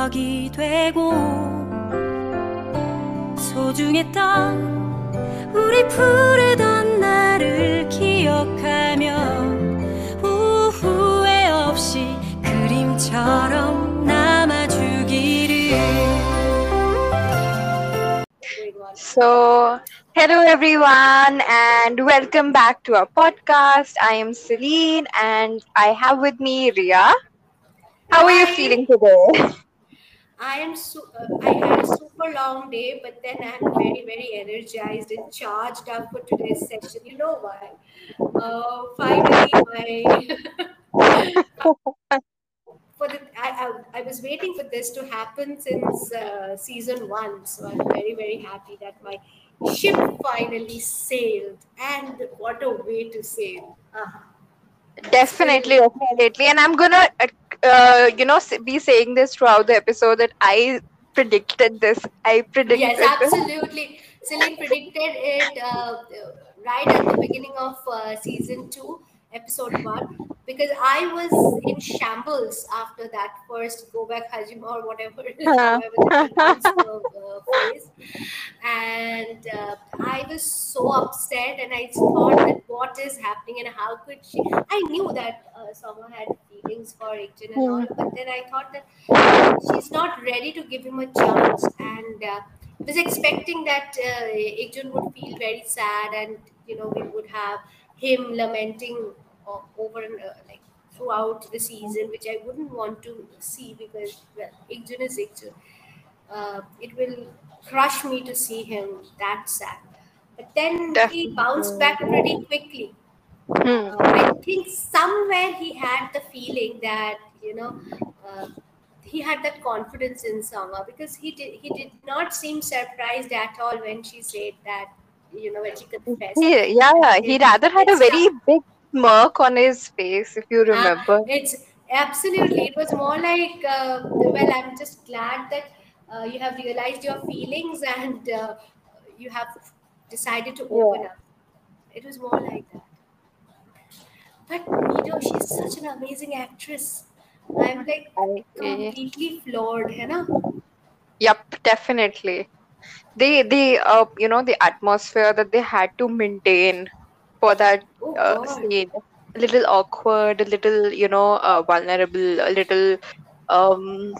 적이 되고 소중했던 우리 부르던 날을 기억하며 후회 없이 그림처럼 남아주기를. So, hello everyone, and welcome back to our podcast. I am Celine, and I have with me Ria. How are you feeling today? I had a super long day, but then I'm very, very energized and charged up for today's session. You know why? Finally, I was waiting for this to happen since season 1, so I'm very, very happy that my ship finally sailed, and what a way to sail! Definitely. And I'm gonna, be saying this throughout the episode that I predicted this. Yes, absolutely. Celine predicted it right at the beginning of season 2, episode 1, because I was in shambles after that first go back Hajima or whatever, however they pronounce the phrase. And I was so upset, and I thought that what is happening and how could she? I knew that Sama had feelings for Ikjin and all, but then I thought that she's not ready to give him a chance, and I was expecting that Ikjun would feel very sad, and we would have him lamenting over like throughout the season, which I wouldn't want to see because Ikjun is Ikjun. It will crush me to see him that sad. But then he bounced back pretty quickly. I think somewhere he had the feeling that he had that confidence in Sama, because he did not seem surprised at all when she said that, when she confessed. He rather had a very big smirk on his face, if you remember. It's absolutely, it was more like, well, I'm just glad that you have realized your feelings, and you have decided to open up. It was more like that. But she's such an amazing actress. I'm like completely floored, है ना? Yep, definitely. The atmosphere that they had to maintain for that scene, a little awkward, a little vulnerable, a little um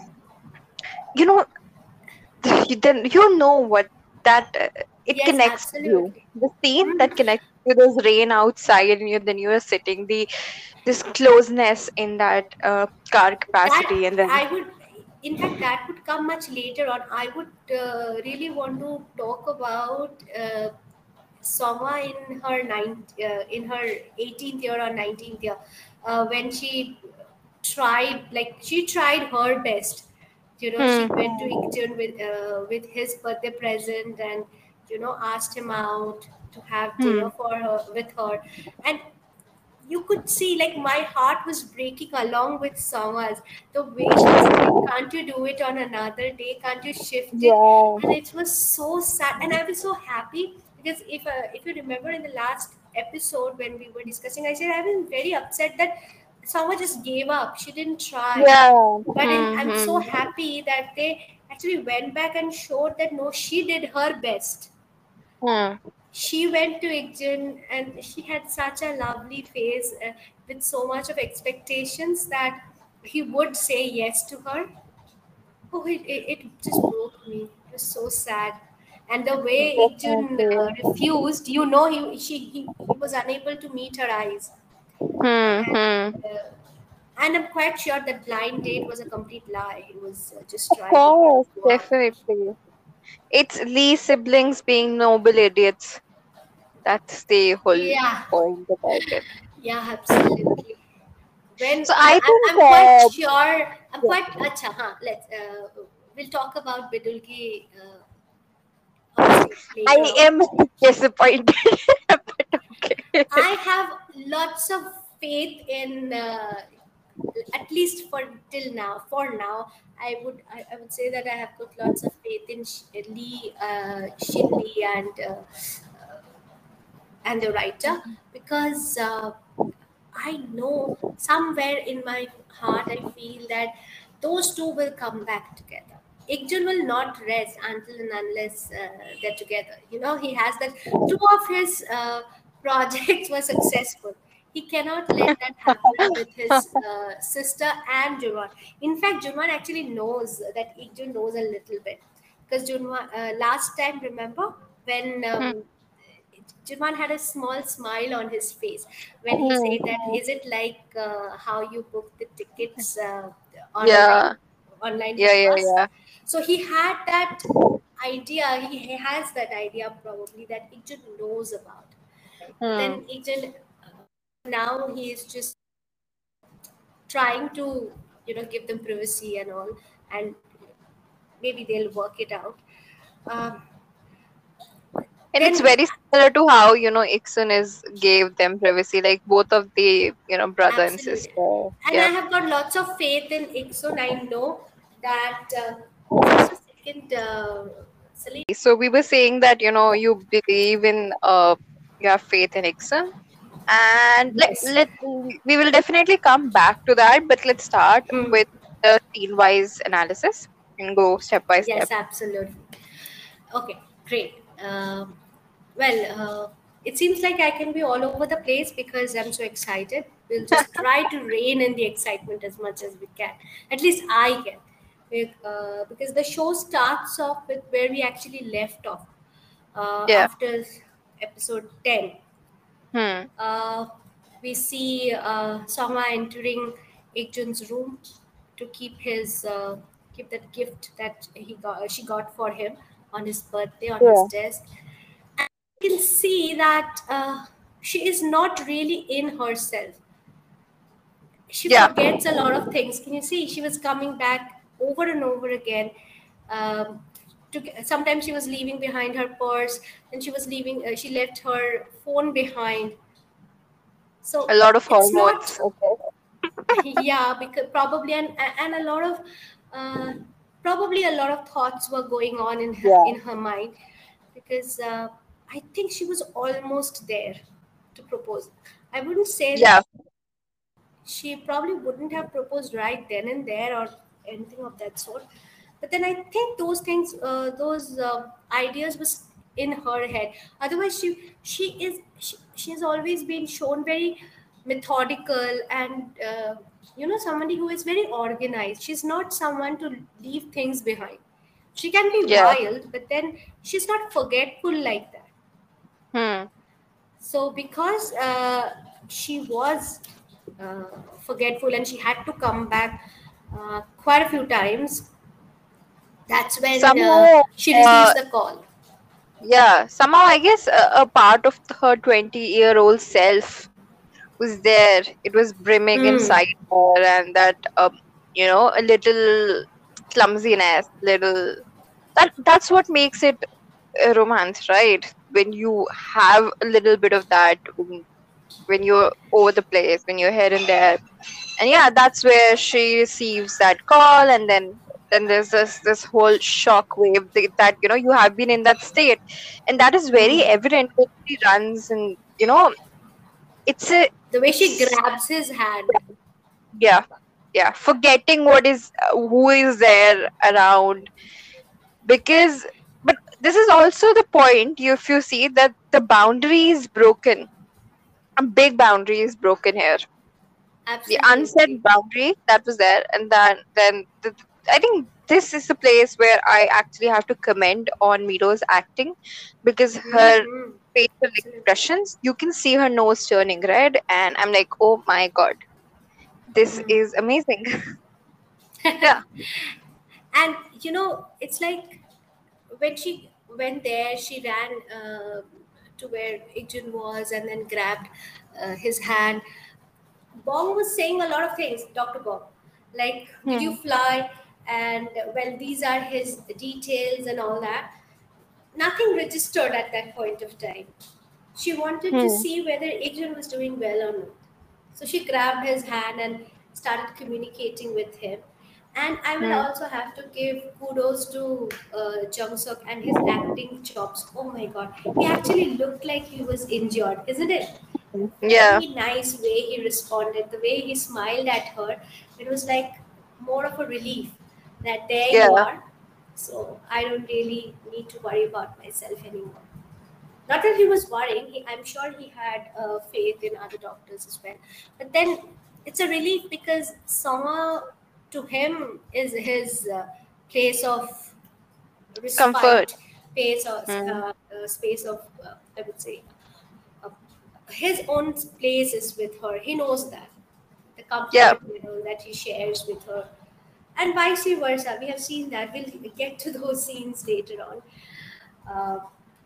then what that it Yes, connects absolutely. you. The scene that connects you, there's rain outside, and you are sitting, this closeness in that car capacity, and then In fact, that would come much later on. I would really want to talk about Soma in her in her 18th year or 19th year, when she tried her best. She went to Ikjun with his birthday present, and asked him out to have dinner for her with her, and you could see like my heart was breaking along with Sama's. The way she was like, can't you do it on another day? Can't you shift it? And it was so sad, and I was so happy because if you remember in the last episode when we were discussing, I said I was very upset that Sama just gave up. She didn't try. But I'm so happy that they actually went back and showed that no, she did her best. She went to Ikjun, and she had such a lovely face with so much of expectations that he would say yes to her. Oh, it just broke me. It was so sad. And the way Ikjun refused, he was unable to meet her eyes. And I'm quite sure that blind date was a complete lie. It was just trying. Of course, definitely. It's Lee's siblings being noble idiots. That's the whole point about it. Yeah, absolutely. So I think I'm quite sure. I'm quite. Acha, let's. We'll talk about Bidulgi. I am disappointed. But okay. I have lots of faith in, at least for till now. For now, I would say that I have got lots of faith in Lee, Shin Lee, and the writer, because I know somewhere in my heart I feel that those two will come back together. Ikjun will not rest until and unless they're together. You know, he has that two of his projects were successful. He cannot let that happen with his sister and Junwan. In fact, Junwan actually knows that Ikjun knows a little bit because Junwan last time, remember when Hmm. Junwan had a small smile on his face when he said that, Hmm. is it like how you book the tickets Yeah. online Yeah. with Yeah. us? Yeah. So he had that idea, he has that idea probably that Ijun knows about. But Hmm. then Ijun, now he is just trying to, give them privacy and all, and maybe they'll work it out. Um, And it's then very similar to how, Iksun is gave them privacy, like both of the, brother and Absolutely. sister. And I Yep. have got lots of faith in Ixon. I know that just a second, Celine. So we were saying that, you believe in, you have faith in Iksun. And Yes. we will definitely come back to that, but let's start Mm. with the scene wise analysis and go step by step. Yes, absolutely. Okay, great. Well, it seems like I can be all over the place because I'm so excited. We'll just try to rein in the excitement as much as we can. At least I can. Because the show starts off with where we actually left off Yeah. after episode 10. Hmm. Uh, we see Soma entering Ikjun's room to keep that gift that she got for him on his birthday on his Yeah. desk. You can see that she is not really in herself. She Yeah. forgets a lot of things. Can you see? She was coming back over and over again. Um, Sometimes she was leaving behind her purse, and she was leaving. She left her phone behind. A So lot of it's not, hormones. Okay. yeah, because probably, and a lot of uh, probably a lot of thoughts were going on Yeah. in her mind because I think she was almost there to propose. I wouldn't say that Yeah. she probably wouldn't have proposed right then and there or anything of that sort. But then I think those things, those ideas was in her head. Otherwise she's always been shown very methodical and somebody who is very organized. She's not someone to leave things behind. She can be Yeah. wild, but then she's not forgetful like that. Hmm. So because she was uh, forgetful and she had to come back quite a few times, that's when Somehow, she receives uh, the call. yeah, somehow I guess a part of her 20-year-old self was there. It was brimming Hmm. inside her, and that, a little clumsiness, little, that's what makes it a romance, right? When you have a little bit of that, when you're over the place, when you're here and there. And yeah, that's where she receives that call, and then there's this whole shock wave that, you have been in that state, and that is very Hmm. evident when she runs, and it's a The way she it's grabs his hand. yeah, yeah, forgetting what is who is there around, because but this is also the point, if you see that the boundary is broken, a big boundary is broken here, the unsaid Absolutely. boundary that was there, and then I think this is the place where I actually have to comment on Miro's acting, because her Hmm. facial Absolutely. expressions, you can see her nose turning red, and I'm like, oh my god, this Hmm. is amazing. Yeah. And it's like when she went there, she ran to where Ijun was and then grabbed his hand. Bong was saying a lot of things, Dr. Bong. Like, did you Hmm. fly? And well, these are his details and all that. Nothing registered at that point of time. She wanted to Hmm. see whether Adrian was doing well or not. So she grabbed his hand and started communicating with him. And I will Hmm. also have to give kudos to Jung Suk and his acting chops. Oh my god. He actually looked like he was injured, isn't it? Yeah. Very nice way he responded, the way he smiled at her. It was like, more of a relief that there you Yeah. are. So I don't really need to worry about myself anymore. Not that he was worrying. I'm sure he had faith in other doctors as well. But then it's a relief because Sama, to him, is his place of Comfort. respite, space of Hmm. space of I would say uh, his own place is with her. He knows that the Yeah. comfort, that he shares with her, and vice versa. We have seen that. We'll get to those scenes later on. Uh,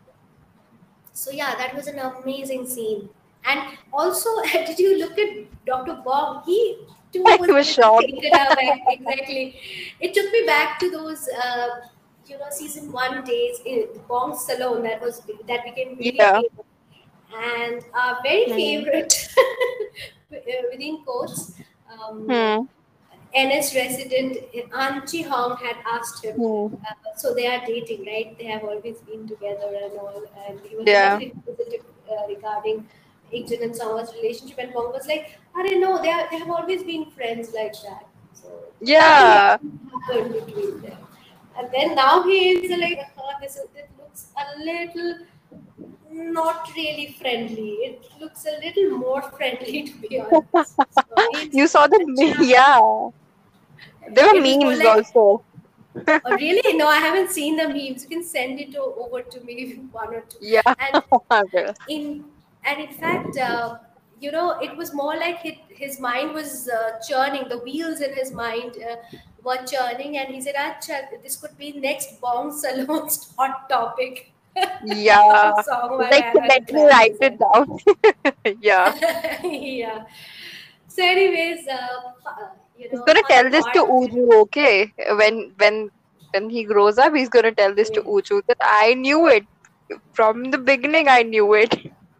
So yeah, that was an amazing scene. And also, did you look at Dr. Bong? He too I was a was little shocked. taken aback. Exactly. It took me back to those, season one days in Bong Salon that became really Yeah. famous. And our very Hmm. favorite, within quotes, um, Hmm. NS resident An Chi Hong had asked him. Hmm. So they are dating, right? They have always been together and all. And he was a Yeah. little inquisitive regarding Ikjun and Sama's relationship. And Bong was like, I don't know, they have always been friends like that. So nothing Yeah. happened between them. And then now he is like, it looks a little not really friendly. It looks a little more friendly, to be honest. So he's You saw the a charm. yeah. There were It was more memes like, also. oh, really? No, I haven't seen the memes. You can send it over to me, one or two. Yeah. And I will. in in fact, it was more like his mind was churning. The wheels in his mind were churning, and he said, "Acha, this could be next Bong Salon's hot topic." Yeah. A song It's by like, Rihanna let and me write Travis. it down. Yeah. Yeah. So, anyways, He's gonna fun tell this to part. Uju, okay? When he grows up, he's gonna tell this to Yeah. Uju that I knew it. From the beginning I knew it.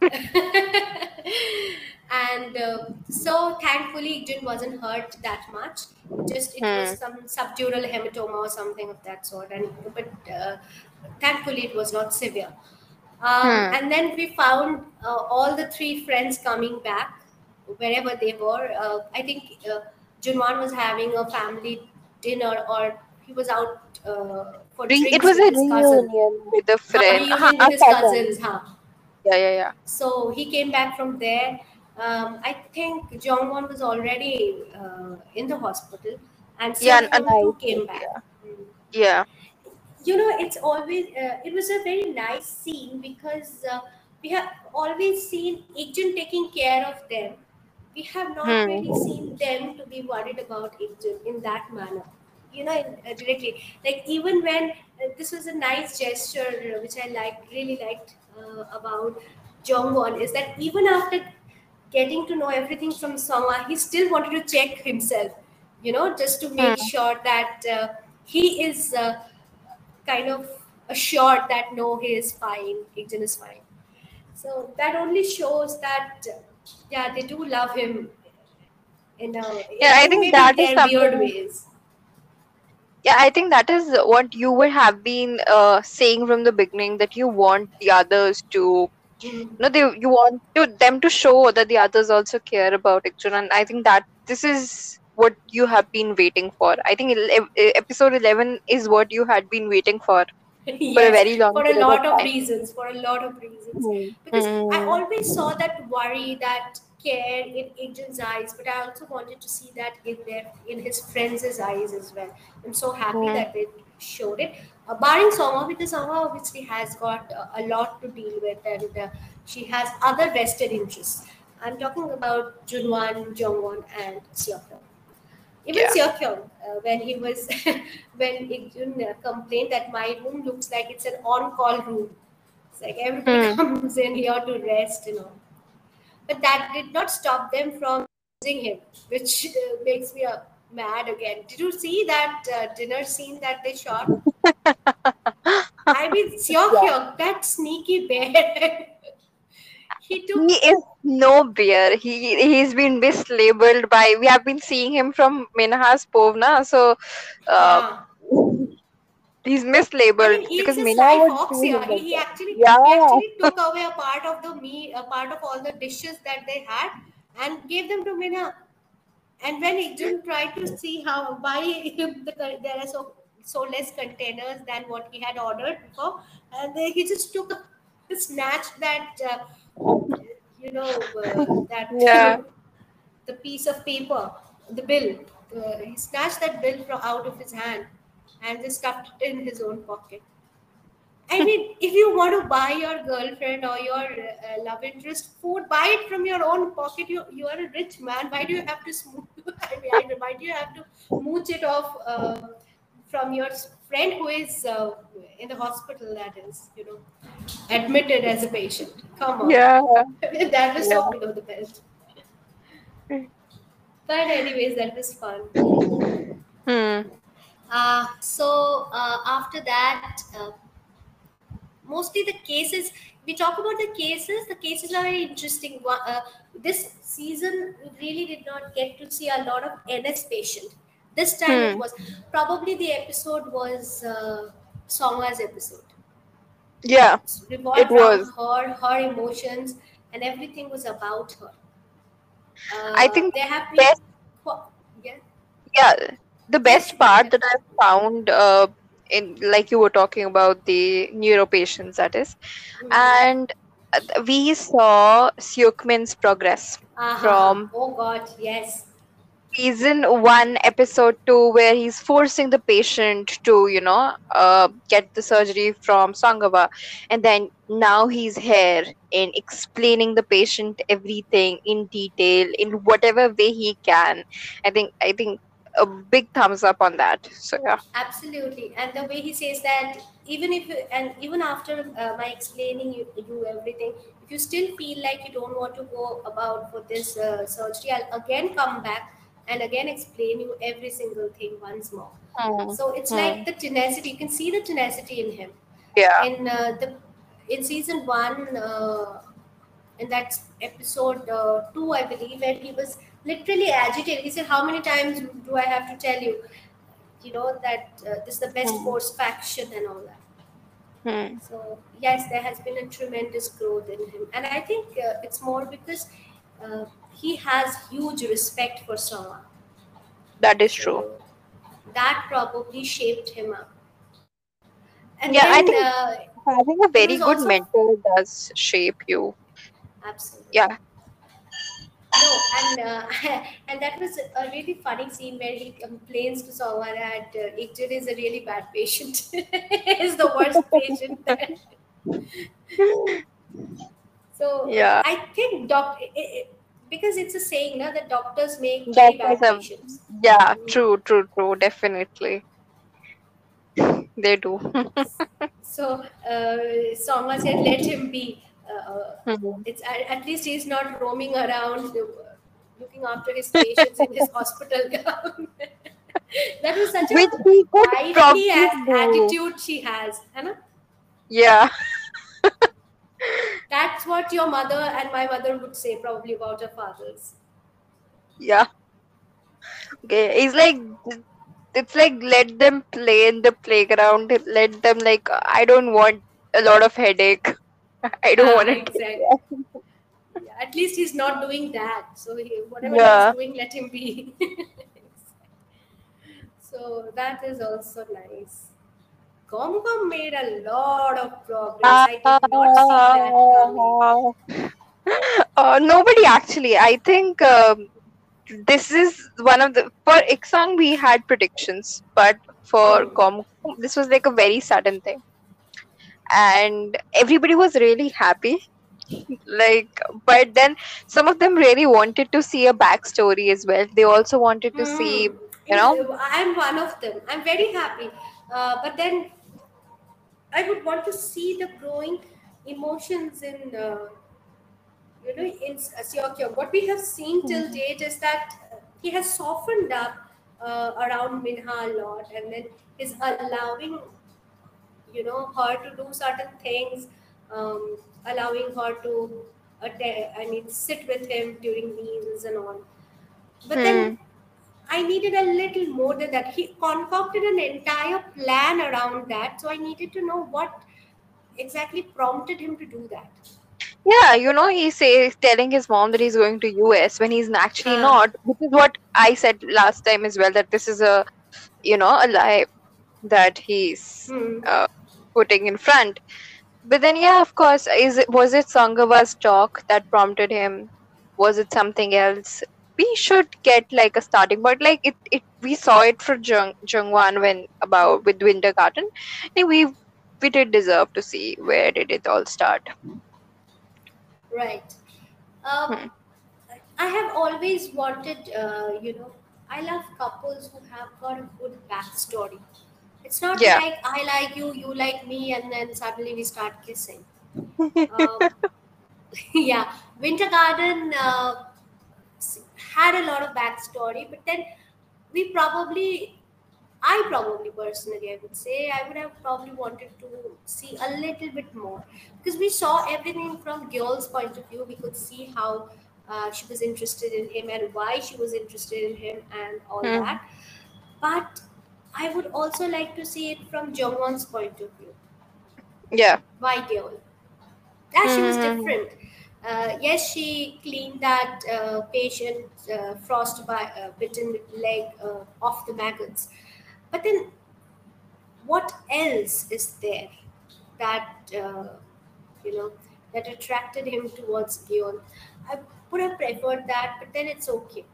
And so thankfully Jin wasn't hurt that much. It was Hmm. some subdural hematoma or something of that sort, and but thankfully it was not severe. Hmm. And then we found all the three friends coming back wherever they were. I think Junwan was having a family dinner, or he was out for It drinks was with a his cousin. reunion with a friend. Reunion with A his cousin. cousins, huh? Yeah, yeah, yeah. So he came back from there. I think Jongwon was already in the hospital, and Yeah, a Seok-hyun nice too came thing. back. Yeah. Mm. Yeah. It's always it was a very nice scene because we have always seen Ikjun taking care of them. We have not Hmm. really seen them to be worried about Ikjun in that manner. Directly. Like even when this was a nice gesture, which I really liked about Jongwon, is that even after getting to know everything from Songa, he still wanted to check himself, just to make Hmm. sure that he is kind of assured that no, he is fine, Ikjun is fine. So that only shows that, yeah, they do love him Yeah, I in think maybe that is their weird something. ways. Yeah, I think that is what you would have been saying from the beginning, that you want the others to, Mm. you want them to show that the others also care about Ikjun, and I think that this is what you have been waiting for. I think episode 11 is what you had been waiting for a Yes, very long for a period of lot of time. reasons, for a lot of reasons. Hmm. Because I Hmm. always saw that worry, that care in Agent's eyes, but I also wanted to see that in his friends' eyes as well. I'm so happy Hmm. that they showed it. Barring Soma, because Soma obviously has got a lot to deal with, and she has other vested interests. I'm talking about Junwan, Jongwon, and Seokyeon. Even Yeah. Seokyeon, when he was when Ikjun complained that my room looks like it's an on-call room. It's like everybody Hmm. comes in here to rest, But that did not stop them from using him, which makes me mad again. Did you see that dinner scene that they shot? I mean, Yeah. Seokyeon, that sneaky bear. He took. He is no bear. He's been mislabeled by. We have been seeing him from Minhas Povna, so uh, Huh. he's I mislabeled mean, he's because a Mina sly would fox see here. him He, like he that. actually he Yeah. actually took away a part of the meat, a part of all the dishes that they had, and gave them to Mina. And when Ikjun tried to see how why there are so less containers than what he had ordered before, and then he just snatched that that Yeah. the piece of paper, the bill. He snatched that bill from out of his hand and just stuffed it in his own pocket. I mean, if you want to buy your girlfriend or your love interest food, buy it from your own pocket. You are a rich man. Why do you have to why do you have to mooch it off from your friend who is in the hospital? That is, admitted as a patient. Come on, Yeah. that was so Yeah. below the belt. But anyways, that was fun. Hmm. After that, mostly the cases, we talk about the cases are very interesting. This season we really did not get to see a lot of NS patient. This time it Hmm. was probably the episode was Songa's episode. Yeah. It's It revolved around was. her emotions, and everything was about her. I think There have been best. yeah, Yeah. The yes, best go part ahead. that I found in, like you were talking about the neuro patients, that is, Mhm. and we saw Seokmin's progress from Oh God, yes. season 1 episode 2, where he's forcing the patient to get the surgery from Sangava, and then now he's here in explaining the patient everything in detail in whatever way he can. I think a big thumbs up on that. So yeah. Absolutely, and the way he says that, even after my explaining you everything, if you still feel like you don't want to go about for this surgery, I'll again come back and again explain you every single thing once more. Hmm. So it's like Hmm. the tenacity. You can see the tenacity in him. Yeah. In season one, in that episode 2, I believe, where he was literally agitated. He said, "How many times do I have to tell you? That this is the best Hmm. force faction and all that." Hmm. So yes, there has been a tremendous growth in him, and I think it's more because he has huge respect for Soma. That is true. So that probably shaped him up. And Yeah, I then think having a he very was good also mentor does shape you. absolutely. Yeah. No, and and that was a really funny scene where he complains to someone that Ikjun is a really bad patient. Is the worst patient there. So Yeah. I think because it's a saying, na, that doctors make very Doctors bad have, patients. yeah, Mm. true, true, true, definitely. They do. So Songa said, "Let him be. Hmm. It's at least he's not roaming around looking after his patients in his hospital gown." That was such Which a he could wifely probably do. attitude she has, Hannah. Yeah, That's what your mother and my mother would say probably about her fathers. yeah. Okay. It's like let them play in the playground. Let them, like, I don't want a lot of headache. I don't want to take Exactly. that. Yeah, at least he's not doing that. So whatever he's Yeah. doing, let him be. So that is also nice. Comcom made a lot of progress. I did not see that coming. Nobody actually. I think this is one of the, for Iksang we had predictions, but for Hmm. Com this was like a very sudden thing, and everybody was really happy. Like, but then some of them really wanted to see a backstory as well. They also wanted to see, Hmm. I'm one of them. I'm very happy. But then I would want to see the growing emotions in Seokyeong. What we have seen till Mhm. date is that he has softened up around Minha a lot, and then is allowing her to do certain things, allowing her to sit with him during meals and all. But then Hmm. I needed a little more than that. He concocted an entire plan around that, so I needed to know what exactly prompted him to do that. Yeah, he's telling his mom that he's going to US when he's actually Uh, not, which is what I said last time as well, that this is a lie that he's hmm. uh, putting in front. But then, yeah, of course, was it Sangava's talk that prompted him? Was it something else? We should get like a starting point. Like we saw it for Jungwan when about with Winter Garden. I think we did deserve to see where did it all start. Right. Uh, Hmm. I have always wanted, I love couples who have got a good backstory. It's not Yeah. like I like you, you like me, and then suddenly we start kissing. Um, yeah, Winter Garden had a lot of backstory, but then we probably, I probably personally, I would say, I would have probably wanted to see a little bit more because we saw everything from girl's point of view. We could see how she was interested in him and why she was interested in him and all Hmm. that. But I would also like to see it from Jongwon's point of view. Yeah. Why girl? Yeah, she was Hmm. different. Yes, she cleaned that patient bitten leg off the maggots. But then, what else is there that you know that attracted him towards Gion? I would have preferred that, but then it's okay.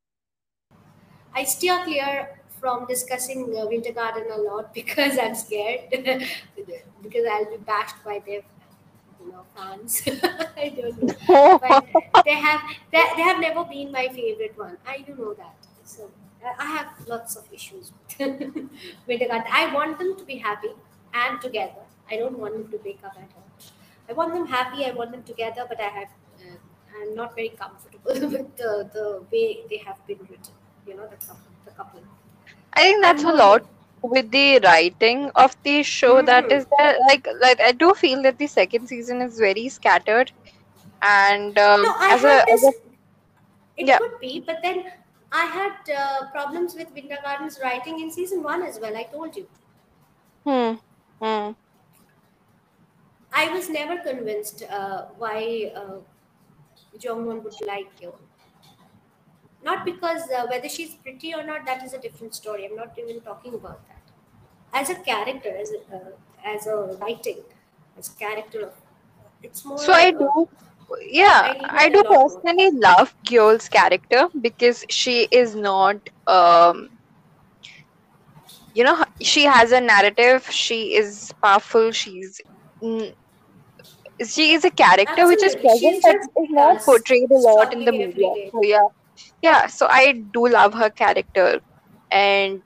I steer clear from discussing Winter Garden a lot because I'm scared because I'll be bashed by their fans. I don't know, but they have never been my favorite one. I do know that. So I have lots of issues with Winter Garden. I want them to be happy and together. I don't want them to break up at all. I want them happy. I want them together, but I'm not very comfortable with the way they have been written. The couple. I think I'm that's a more lot with the writing of the show that hmm. is there. Like I do feel that the second season is very scattered, and No, I as had a this. It yeah. could be, but then I had problems with Wintergarten's writing in season one as well. I told you. Hmm. Hmm. I was never convinced why Jongwon would like you. Not because whether she's pretty or not, that is a different story. I'm not even talking about that. As a character, as a writing, as a character, it's So more. I do, yeah, I I needed a do lot more. personally love Gyol's character because she is not, she has a narrative. She is powerful. Mm, she is a character which is Absolutely, present she's but just is like not us, portrayed a lot in the struggling every media. day. So yeah, yeah. So I do love her character, and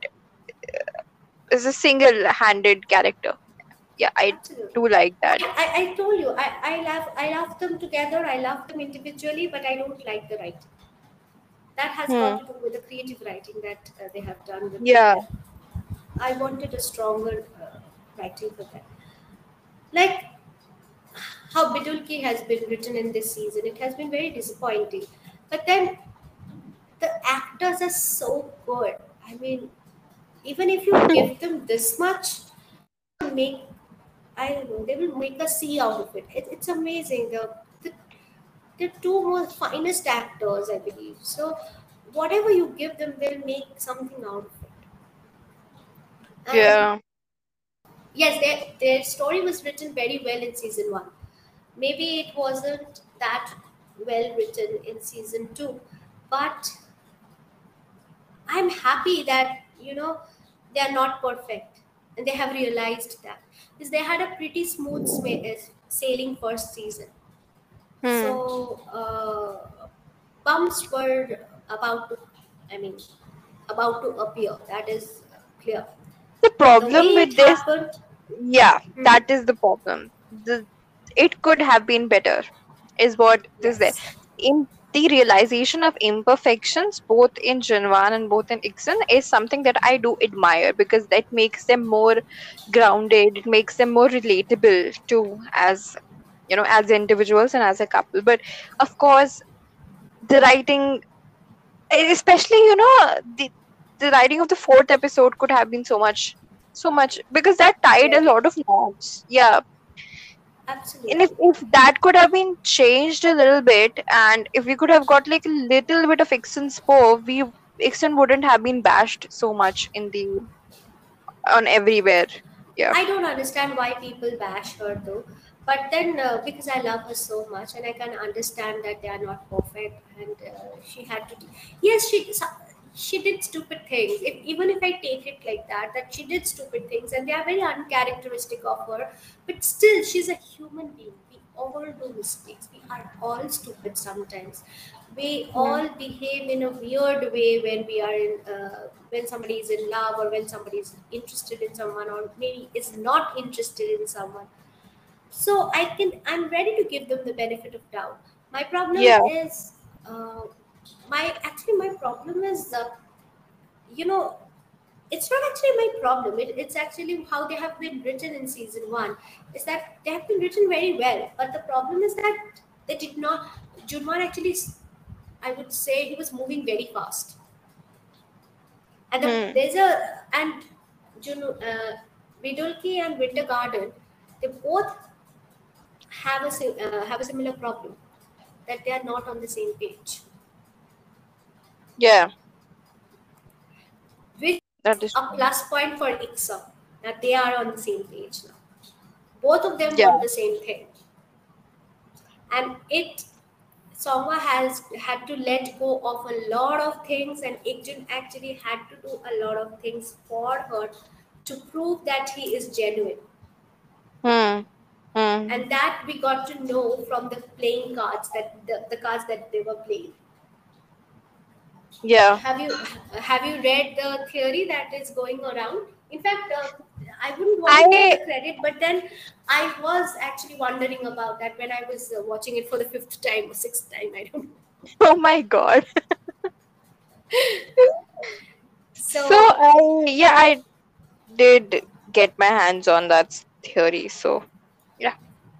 is a single-handed character. Yeah, I Absolutely. do like that. I told you I love them together. I love them individually, but I don't like the writing. That has Hmm. got to do with the creative writing that they have done with Yeah. them. I wanted a stronger writing for them. Like how Bidulki has been written in this season, it has been very disappointing. But then the actors are so good. I mean, even if you give them this much, make I don't know, they will make a sea out of it. It's amazing. The two most finest actors, I believe. So whatever you give them, they'll make something out of it. And Yeah. yes, their story was written very well in season one. Maybe it wasn't that well written in season two, but I'm happy that they are not perfect and they have realized that because they had a pretty smooth sailing first season. Hmm. So bumps were about to, I mean, about to appear. That is clear. The The way problem it with this, happened. yeah, Mhm. that is the problem. It could have been better, is what is there. Yes, In the realization of imperfections, both in Jinwan and both in Ixon, is something that I do admire because that makes them more grounded. It makes them more relatable to as individuals and as a couple. But of course, the writing, especially the writing of the fourth episode could have been so much because that tied a better. lot of knots. Yeah. And if, Absolutely. if that could have been changed a little bit, and if we could have got like a little bit of Ixen's Poe, Ixen wouldn't have been bashed so much in the on everywhere. Yeah. I don't understand why people bash her though. But then, because I love her so much, and I can understand that they are not perfect, and she had to. Yes, she did stupid things. Even if I take it like that, that she did stupid things, and they are very uncharacteristic of her. But still, she's a human being. We all do mistakes. We are all stupid sometimes. We Mm. all behave in a weird way when we are in when somebody is in love, or when somebody is interested in someone, or maybe is not interested in someone. So I'm ready to give them the benefit of doubt. My problem Yeah. is my problem is you know it's not actually my problem. It's actually how they have been written in season one. Is that they have been written very well, but the problem is that they did not. Junwan actually, I would say, he was moving very fast, and Hmm. there's a and Vidulki and Winter Garden, they both have a similar problem, that they are not on the same page, Yeah. which That is a true. plus point for Ixa, that they are on the same page now. Both of them Yeah. want the same thing, and it Songwa has had to let go of a lot of things, and Ikjun actually had to do a lot of things for her to prove that he is genuine. Hmm. Hmm. And that we got to know from the playing cards, that the cards that they were playing. Yeah. Have you read the theory that is going around? In fact, I wouldn't want to take I. the credit, but then I was actually wondering about that when I was watching it for the fifth time or sixth time. I don't know. Oh my God. So So, I did get my hands on that theory. So yeah.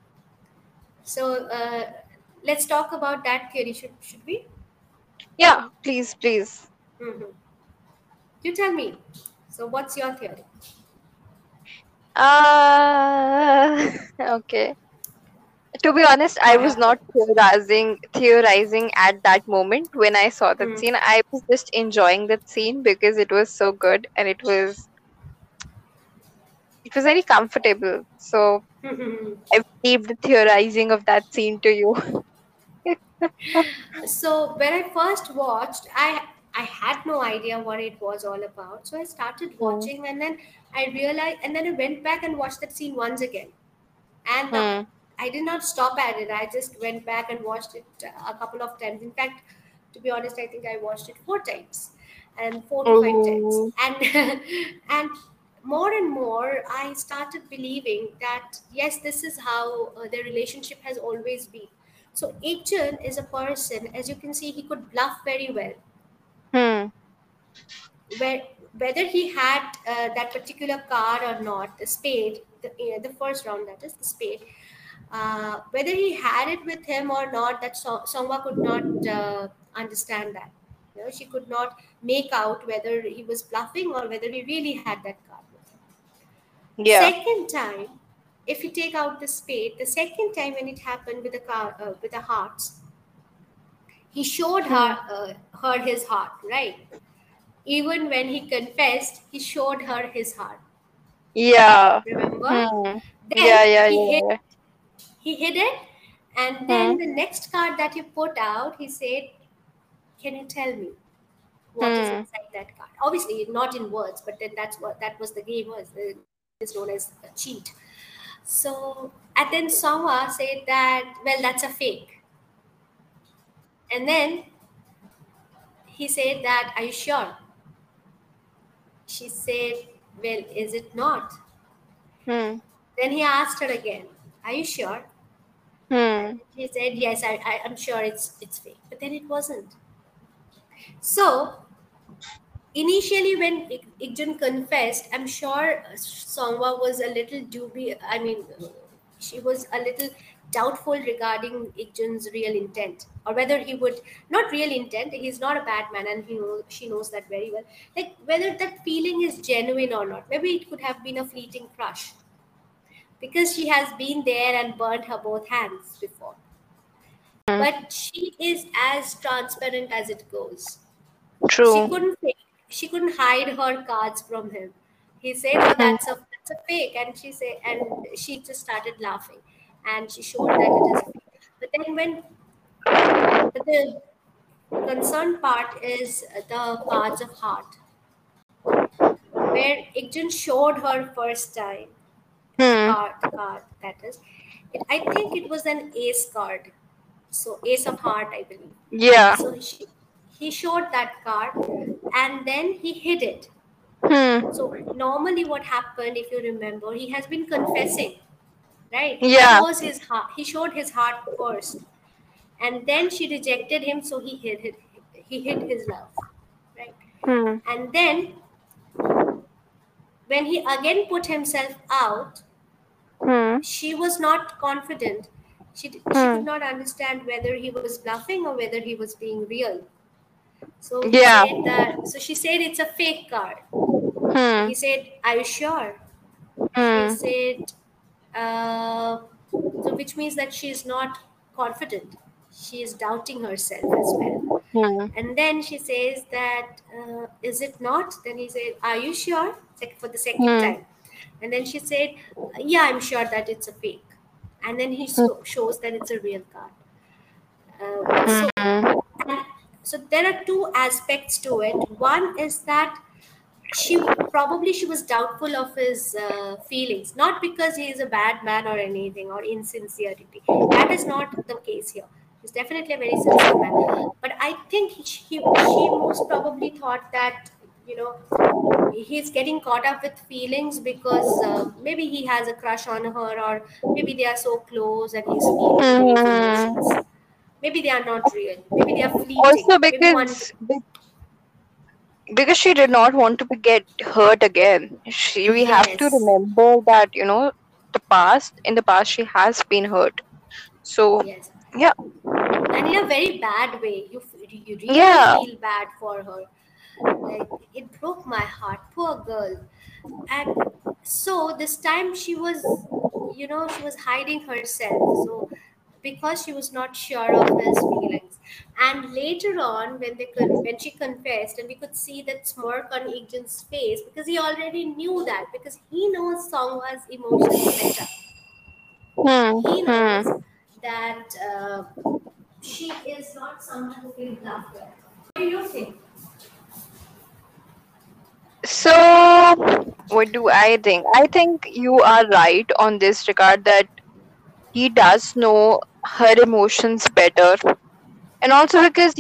so let's talk about that theory. Should we? Yeah. Please, please. Mm-hmm. You tell me. So, what's your theory? Okay. To be honest, I What was not happened? theorizing at that moment when I saw that Hmm. scene. I was just enjoying that scene because it was so good and it was very comfortable. So I leave the theorizing of that scene to you. So when I first watched, I had no idea what it was all about. So I started Hmm. watching, and then I realized, and then I went back and watched that scene once again. And Hmm. I did not stop at it. I just went back and watched it a couple of times. In fact, to be honest, I think I watched it four times, and 4 to 5 times. Oh. And and more, I started believing that yes, this is how their relationship has always been. So Ichun is a person, as you can see, he could bluff very well. Hmm. Where whether he had that particular card or not, the spade, the first round, that is the spade, whether he had it with him or not, that Songwa could not understand that. She could not make out whether he was bluffing or whether he really had that card with him. Yeah. Second time, if you take out the spade, the second time when it happened with the card, with the hearts, he showed Hmm. her his heart, right? Even when he confessed, he showed her his heart. Yeah. Remember? Hmm. Yeah. Then Yeah. he hid Yeah. he hid it, and Hmm. then the next card that he put out, he said, "Can you tell me what is Hmm. inside that card?" Obviously, not in words, but then that's what that was the game was. Is known as a cheat. So, and then Sawa said that, well, that's a fake. And then he said that, are you sure? She said, well, is it not? Hmm. Then he asked her again, are you sure? Hmm. She said, yes, I'm sure it's fake. But then it wasn't. So initially, when Ikjun confessed, I'm sure Songwa was a little dubious. I mean, she was a little doubtful regarding Ikjun's real intent, or whether he would, not real intent. He's not a bad man, and she knows that very well. Like whether that feeling is genuine or not. Maybe it could have been a fleeting crush. because she has been there and burnt her both hands before. Hmm. But she is as transparent as it goes. She True. couldn't fake, she couldn't hide her cards from him. He said, "Oh, Hmm. that's a fake," and she just started laughing, and she showed that it is a fake. But then when the concerned part is the cards of heart, where Ikjun showed her first time Hmm. the card that is, I think it was an ace card, so ace of heart, I believe. Yeah. So he showed that card, and then he hid it. Hmm. So normally, what happened, if you remember, he has been confessing, right? Yeah. He showed his heart first, and then she rejected him, so he hid his love, right? Hmm. And then when he again put himself out, Hmm. she was not confident. She could Hmm. not understand whether he was bluffing or whether he was being real. So Yeah. she said it's a fake card. So Hmm. he said, "Are you sure?" She Hmm. said, uh, so which means that she is not confident. She is doubting herself as well. Hmm. And then she says that, "Is it not?" Then he said, "Are you sure?" For the second Hmm. time. And then she said, "Yeah, I'm sure that it's a fake." And then he shows that it's a real card. Uh, so, Hmm. and so there are two aspects to it. One is that she was doubtful of his feelings, not because he is a bad man or anything or insincerity. That is not the case here. He's definitely a very sincere man, but I think she most probably thought that, you know, he's getting caught up with feelings because maybe he has a crush on her, or maybe they are so close and he's feeling those emotions. Hmm. Maybe they are not real, maybe they are fleeting, Also maybe one. because she did not want to get hurt again. We have to Yes, remember that, in the past she has been hurt. So yes. yeah. And in a very bad way. You really Yeah. feel bad for her. Like, it broke my heart, poor girl. And so this time she was hiding herself. So because she was not sure of his feelings, and later on when she confessed, and we could see that smirk on Ign's face, because he already knew that, because he knows Songwa's emotions better. Hmm. He Hmm. knows that she is not someone who will bluff with. What do you think? So what do I think? I think you are right on this regard, that he does know her emotions better. And also because,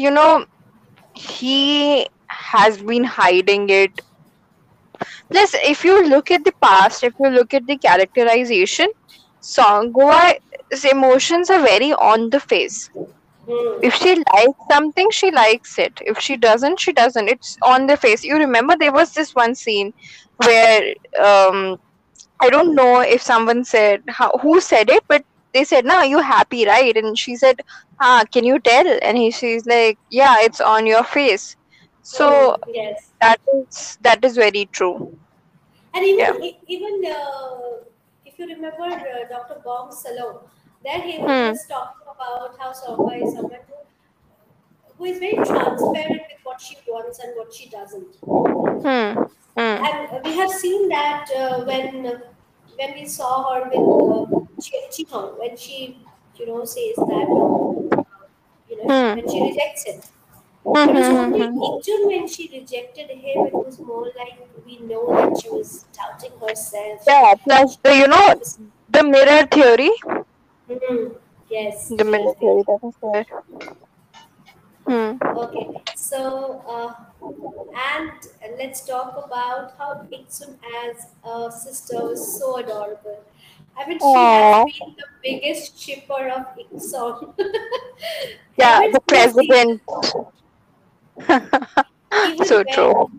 he has been hiding it. Plus, if you look at the past, if you look at the characterization, Songwa's emotions are very on the face. Hmm. If she likes something, she likes it. If she doesn't, she doesn't. It's on the face. You remember there was this one scene where, I don't know if someone said who said it, but they said, "No, you happy, right?" And she said, "Ah, can you tell?" And she's like, "Yeah, it's on your face." So Yes. that is very true. And Yeah. even if you remember Dr. Bong's salon, there he Hmm. was talking about how Songwa is someone who is very transparent with what she wants and what she doesn't. Hmm. Hmm. And we have seen that when we saw her with Chi Hong, when she says that no, Hmm. when she rejects him. Hmm. It was Hmm. only Hmm. Ikjun when she rejected him. It was more like we know that she was doubting herself. Yeah. Plus, She was. the mirror theory. Hmm. Yes, The mirror mirror theory theory. that is there. Hmm. Okay, so and let's talk about how Iksun as a sister was so adorable. I mean, she has Aww. been the biggest shipper of Ikson Yeah, ever the since president. even So when true.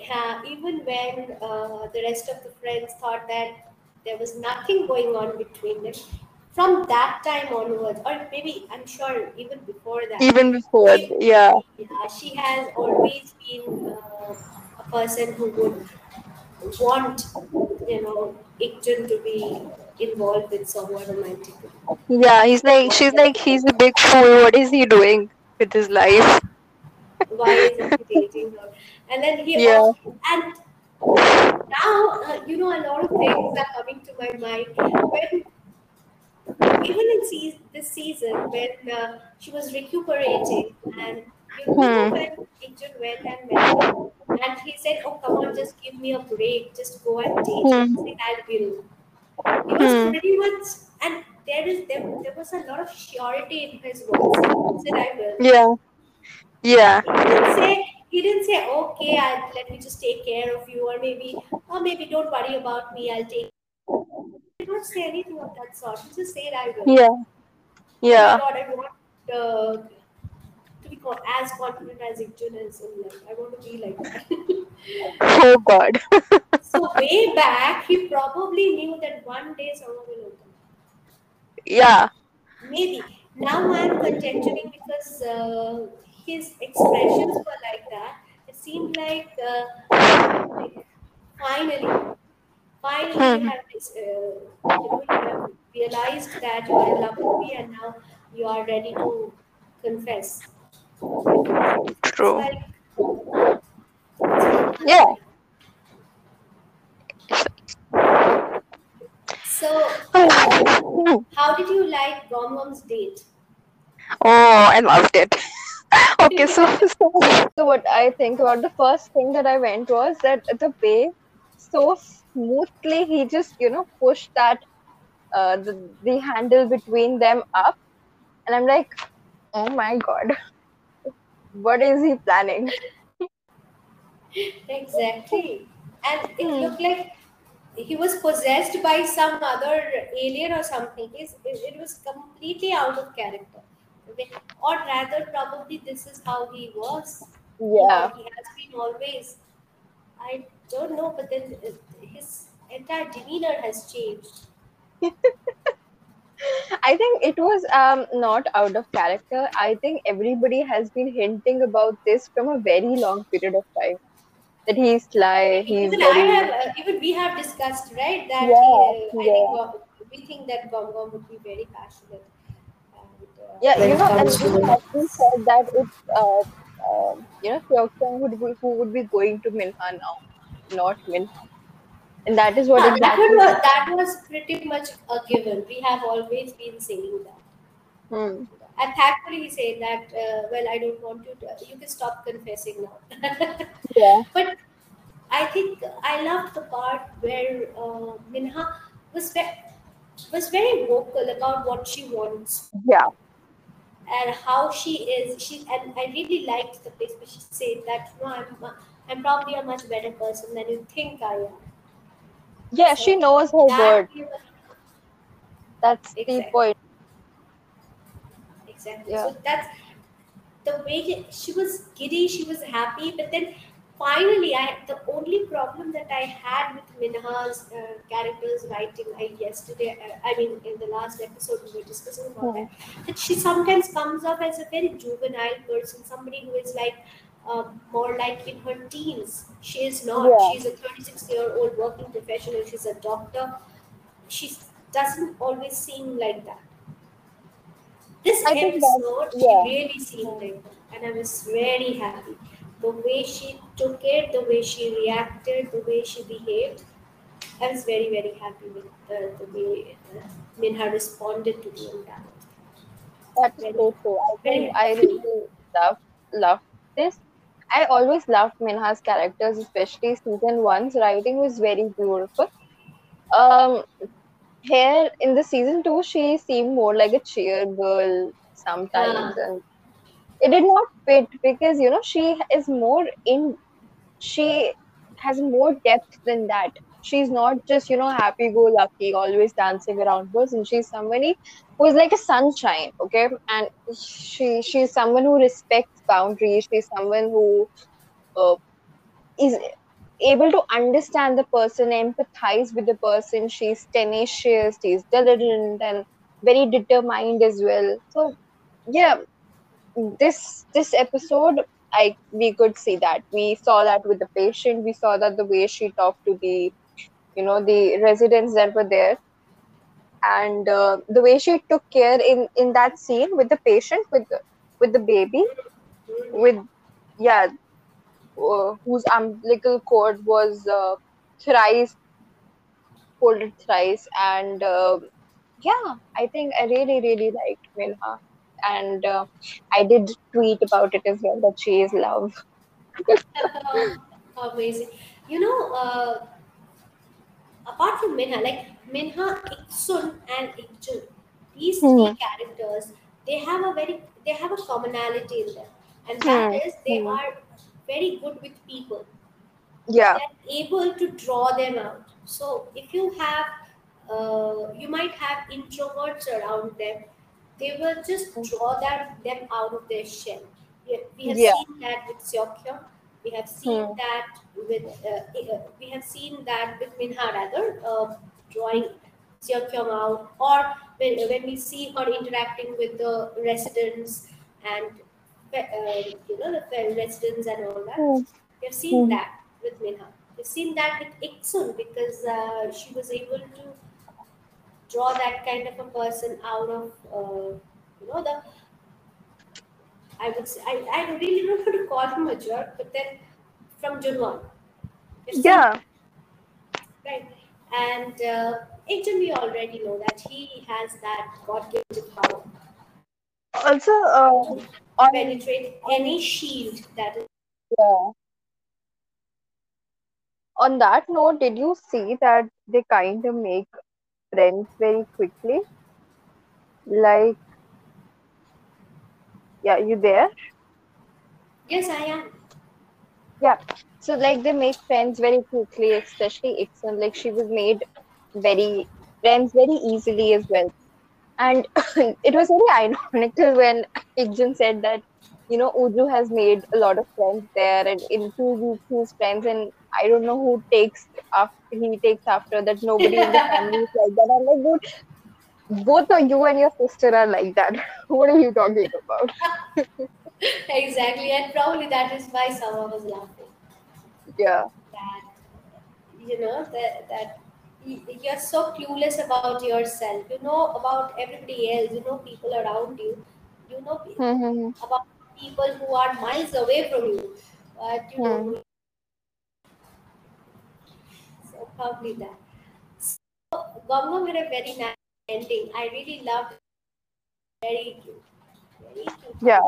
the rest of the friends thought that there was nothing going on between them. From that time onwards, or maybe I'm sure even before that, Even before, she yeah. she has always been a person who would want Ikjun to be involved with someone romantically. Yeah, he's like, she's like, he's a big fool. What is he doing with his life? Why isn't he dating her? And then he Yeah. also, and now, a lot of things are coming to my mind when, even in this season, when she was recuperating, and Hmm. when Jun went and met her, and he said, "Oh, come on, just give me a break, just go and date." And he Hmm. said, "I will." He was Hmm. pretty much, and there was a lot of surety in his voice. He said, "I will." Yeah. Yeah. He didn't say, "Okay, let me just take care of you," or maybe don't worry about me, I'll take. He did not say anything of that sort. He just said, "I will." Yeah. Oh my Yeah. God, I want to be as confident as Ikjun is in life. I want to be like that. Oh God. So way back, he probably knew that one day someone will open. Yeah. Maybe now I'm conjecturing because his expressions were like that. It seemed like finally, finally you Hmm. have you have realized that you are in love with me, and now you are ready to confess. It's True. like it's very much Yeah. like. So, Hmm. how did you like Gom Gom's date? Oh, I loved it. Okay, so what I think about the first thing that I went was that the way so smoothly he just pushed that the handle between them up, and I'm like, oh my God, what is he planning? Exactly. And it Hmm. looked like he was possessed by some other alien or something. It was completely out of character. Okay? Or rather, probably this is how he was. Yeah. He has been always. I don't know, but then his entire demeanor has changed. I think it was not out of character. I think everybody has been hinting about this from a very long period of time. That he's sly, he's very Even we have discussed, right, that yeah, I think yeah. we think that Gom Gom would be very passionate and, Yeah, when it and comes we to. have been said that it's Seok who would be going to Minha now, not Minha. And that is what Huh, exactly that was pretty much a given. We have always been saying that. hmm. And thankfully, he said that, well, I don't want you to, you can stop confessing now. Yeah. But I think I loved the part where Minha was, ve- was very vocal about what she wants Yeah. and how she is. And I really liked the place where she said that, no, I'm probably a much better person than you think I am. Yeah, she So knows her that word. gave a, That's the exactly, point. exactly. Yeah. So that's the way she was giddy, she was happy, but then finally, the only problem that I had with Minha's character's writing, I mean, in the last episode we were discussing about Hmm. that she sometimes comes off as a very juvenile person, somebody who is like more like in her teens. She is not. Yeah. She's a 36-year-old working professional. She's a doctor. She doesn't always seem like that. This I think that episode, she yeah. really seemed Hmm. like that, and I was very happy. The way she took it, the way she reacted, the way she behaved, I was very, very happy with the way Minha responded to the entire. That is Very, so true. I very think I happy. really love this. I always loved Minha's characters, especially season one's writing was very beautiful. Um, Here in the season two, she seemed more like a cheer girl sometimes, Uh, and it did not fit because she is more in. She has more depth than that. She's not just happy go lucky, always dancing around person. She's somebody who is like a sunshine, okay, and she's someone who respects boundaries. She's someone who uh, is able to understand the person, empathize with the person. She's tenacious, she's diligent, and very determined as well. So yeah, this episode, we could see that. We saw that with the patient. We saw that the way she talked to the the residents that were there. and the way she took care in that scene with the patient, with the baby, with, yeah, whose umbilical cord was thrice folded thrice, and yeah, I think I really really liked Minha, and I did tweet about it as well, that she is love. Amazing. You know, apart from Minha, like Minha, Iksun, and Ikjun, these three Hmm. characters, they have a commonality in them, and that Hmm. is they Hmm. are very good with people. Yeah. They're able to draw them out. So if you have, you might have introverts around them, they will just draw them out of their shell. We have Yeah. seen that with Seokhyun. We have seen Hmm. that we have seen that with Minha rather, drawing Seokhyun out, or when we see her interacting with the residents and the residents and all that. Hmm. We've seen Hmm. that with Minha. We've seen that with Iksun because she was able to draw that kind of a person out of the I would say I really don't know how to call him a jerk, but then from Junwan. We've seen Yeah. that, right? And Ikjun, we already know that he has that God-given power Also, to on penetrate on any shield that is. yeah, on that note, did you see that they kind of make friends very quickly? Like, yeah, you there? Yes, I am. Yeah. So like they make friends very quickly, especially Ixon. Like she was made very friends very easily as well. And it was very ironical when Ikjun said that, Uju has made a lot of friends there, and in 2 weeks he's friends, and I don't know who he takes after that. Nobody in the family is like that. I'm like, dude, both of you and your sister are like that. What are you talking about? Exactly, and probably that is why someone was laughing. Yeah. That you're so clueless about yourself. You know about everybody else. You know people around you. You know Hmm. about people who are miles away from you, but you don't Hmm. know. So probably that. Gong Gong had a very nice ending. I really loved it. Very cute. Very cute. Yeah,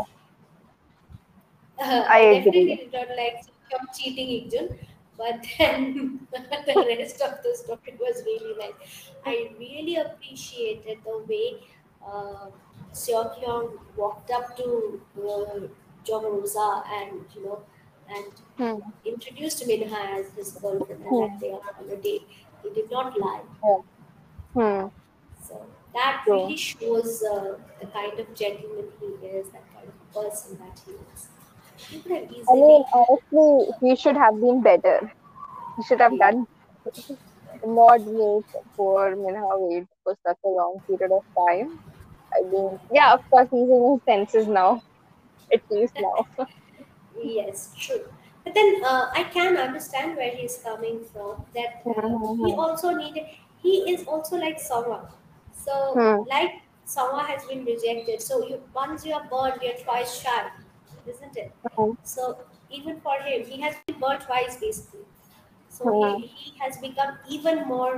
I I agree. definitely did not like Seokyeom cheating Ikjun, but then the rest of the story was really nice. I really appreciated the way uh, Seokyeom walked up to Jong Rosa and and Hmm. introduced Minha as his girlfriend and that Hmm. they are on a date. He did not lie. Yeah. Hmm. So that True. really shows the kind of gentleman he is, that kind of person that he is. He could have I mean, easily, honestly, he should have been better. He should have yeah, done not make poor Minha wait for such a long period of time. I mean, yeah, of course, he's in his senses now, at least now. yes, true. But then I can understand where he's coming from. That he Hmm. also needed. He is also like someone. So Hmm. like someone has been rejected. So you once you are burned, you're twice shy, isn't it? Hmm. So even for him, he has been burned twice basically. So Hmm. he has become even more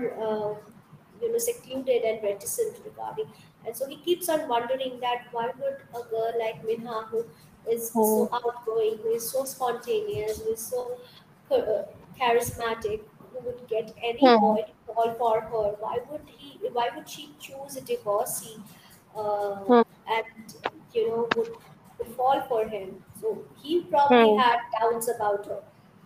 secluded and reticent regarding, and so he keeps on wondering that why would a girl like Minha, who is Hmm. so outgoing, who is so spontaneous, who is so charismatic, who would get any Hmm. boy to fall for her, why would she choose a divorcee, Hmm. and would fall for him. So he probably Hmm. had doubts about her,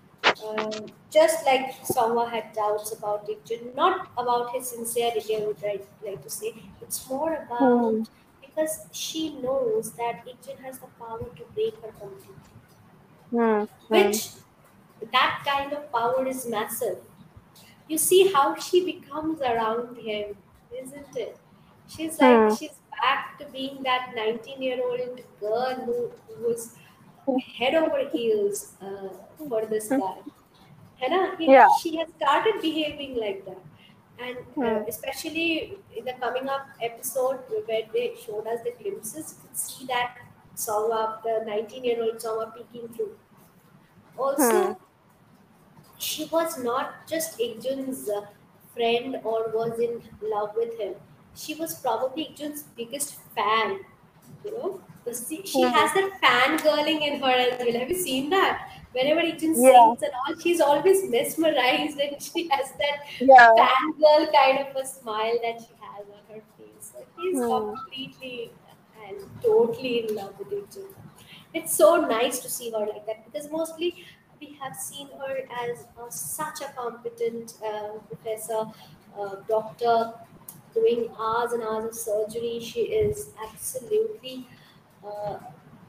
just like Songwa had doubts about it, not about his sincerity, I would like to say. It's more Hmm. about because she knows that Ikjin has the power to break her completely, Hmm. Hmm. which that kind of power is massive. You see how she becomes around him, isn't it? She's like, Hmm. she's back to being that 19-year-old girl who was head over heels for this Hmm. guy. है ना? Yeah. She has started behaving like that. And Hmm. especially in the coming up episode where they showed us the glimpses, you could see that Songa, the 19-year-old Songa peeking through. Hmm. Also, she was not just Ikjun's friend or was in love with him. She was probably Ikjun's biggest fan. You know, she Hmm. has that fangirling in her as well. Have you seen that? Whenever Ikjun Yeah. sings and all, she's always mesmerized, and she has that Yeah. fangirl kind of a smile that she has on her face. So he's Hmm. completely and totally in love with Ikjun. It's so nice to see her like that because mostly we have seen her as such a competent professor, doctor, doing hours and hours of surgery. She is absolutely, uh,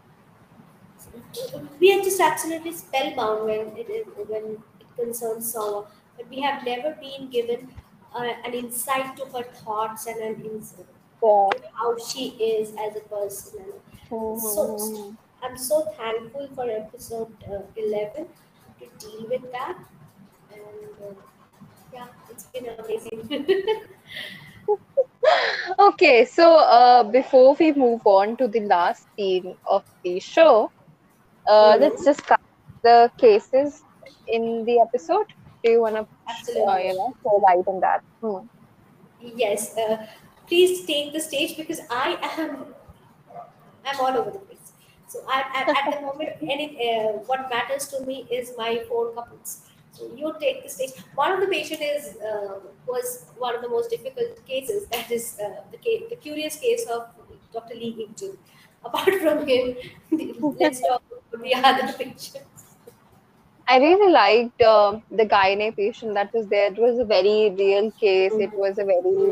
we are just absolutely spellbound when it concerns Sawa. But we have never been given an insight to her thoughts and an insight Yeah. how she is as a person. Hmm. And Hmm. so Hmm. I'm so thankful for episode 11 to deal with that. And yeah, it's been amazing. Okay, so before we move on to the last scene of the show, let's Mhm. just cover the cases in the episode. Do you want to, Absolutely. throw light on that? Hmm. Yes. Please take the stage because I'm all over the place. So at the moment, what matters to me is my four couples. So you take the stage. One of the patient is was one of the most difficult cases. That is the curious case of Dr. Lee Ik-jun. Apart from him, let's talk about the other patients. I really liked the gynae patient that was there. It was a very real case. It was a very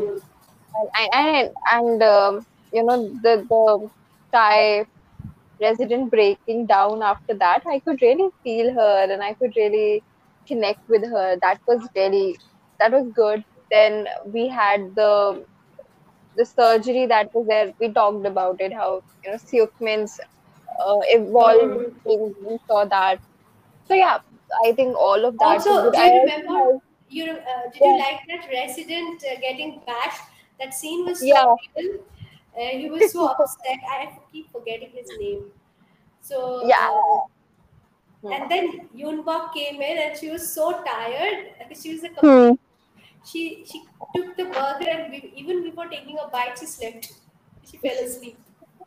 and the Thai resident breaking down after that. I could really feel her and I could really connect with her. That was good. Then we had the surgery that was there. We talked about it. How Seokmin's evolved. Mhm. We saw that. So yeah, I think all of that was Also, good. do I you also remember? like, Did you yeah, like that resident getting bashed? That scene was so yeah, real. He was so upset. I keep forgetting his name. So, yeah. and then Yoonbok came in, and she was so tired. She was a Hmm. complete. She took the burger, and even before taking a bite, she slept. She fell asleep.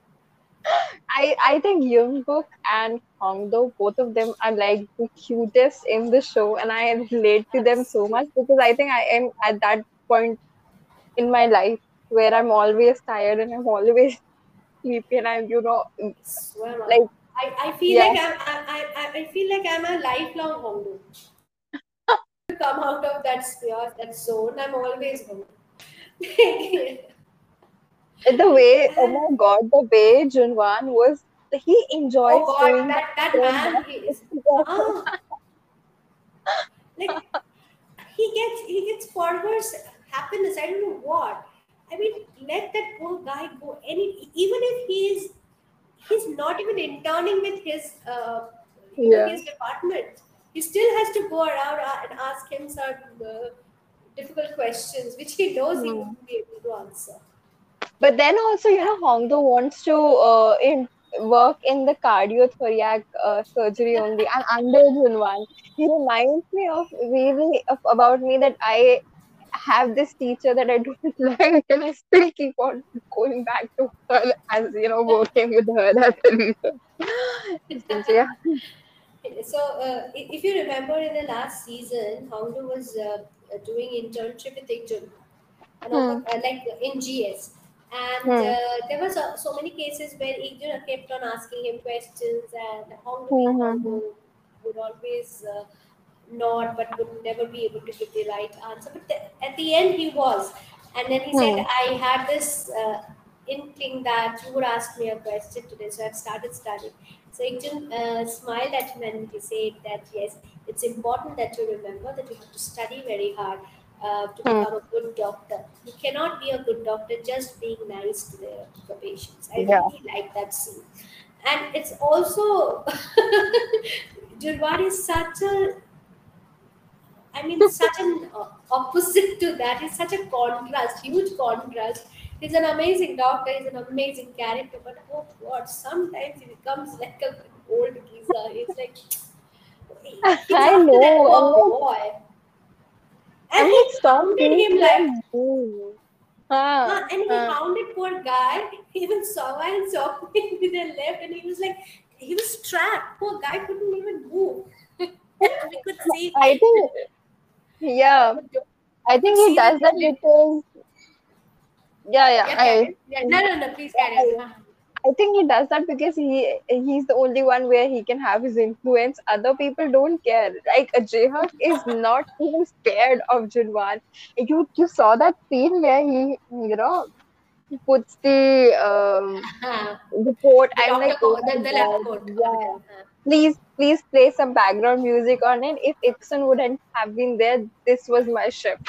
I think Jungkook and Hongdo, both of them are like the cutest in the show, and I relate to them so much Absolutely. because I think I am at that point in my life where I'm always tired and I'm always sleepy, and I'm So am I. like I feel yeah. like I feel like I'm a lifelong Hongdu. To come out of that sphere, that zone, I'm always home. The way, oh my God, the way Junwan was, he Oh enjoys God, doing that that so man, much. he is like he gets forwards happiness. I don't know what. I mean, let that poor guy go. Even if he's not even interning with his Yeah. his department, he still has to go around and ask him some difficult questions, which he knows he Hmm. wouldn't be able to answer. But then also, Hongdo wants to work in the cardiothoracic surgery only, and under Junwan. He reminds me of really about me that I have this teacher that I don't like, and I still keep on going back to her as working with her as a reason. So, yeah. So, if you remember in the last season, Hongdu was doing internship with Ikjun, Hmm. like in GS. And Hmm. there was so many cases where Ikjun kept on asking him questions, and Hongdu being Hmm. Hmm. Hongdu would always nod but would never be able to give the right answer. But at the end, he was. And then he said, Hmm. I had this inkling that you would ask me a question today, so I've started studying. So Ikjun smiled at him and he said that yes, it's important that you remember that you have to study very hard to Hmm. become a good doctor. You cannot be a good doctor just being nice to the patients. I Yeah. really like that scene. And it's also Julwar is such a I mean, such an opposite to that. He's such a contrast, huge contrast. He's an amazing doctor. He's an amazing character. But oh God, sometimes he becomes like a old geezer. It's like it's I after that know. poor boy, and I'm he like, stop hounded being him like. so mean. Huh, And he huh. hounded poor guy. He even saw and saw him with the left, and he was like, he was trapped. Poor guy couldn't even move. And we could see, I think, yeah, I we could think he see does that literally. because, yeah, yeah, Yeah, carry on. Yeah, no, no, no. Please carry on. I think he does that because he's the only one where he can have his influence. Other people don't care. Like Jehak is not even scared of Junwan. You saw that scene where he puts the quote. The I'm doctor, like, oh my the lab god, coat over yeah. there. Please play some background music on it. If Ixon wouldn't have been there, this was my ship.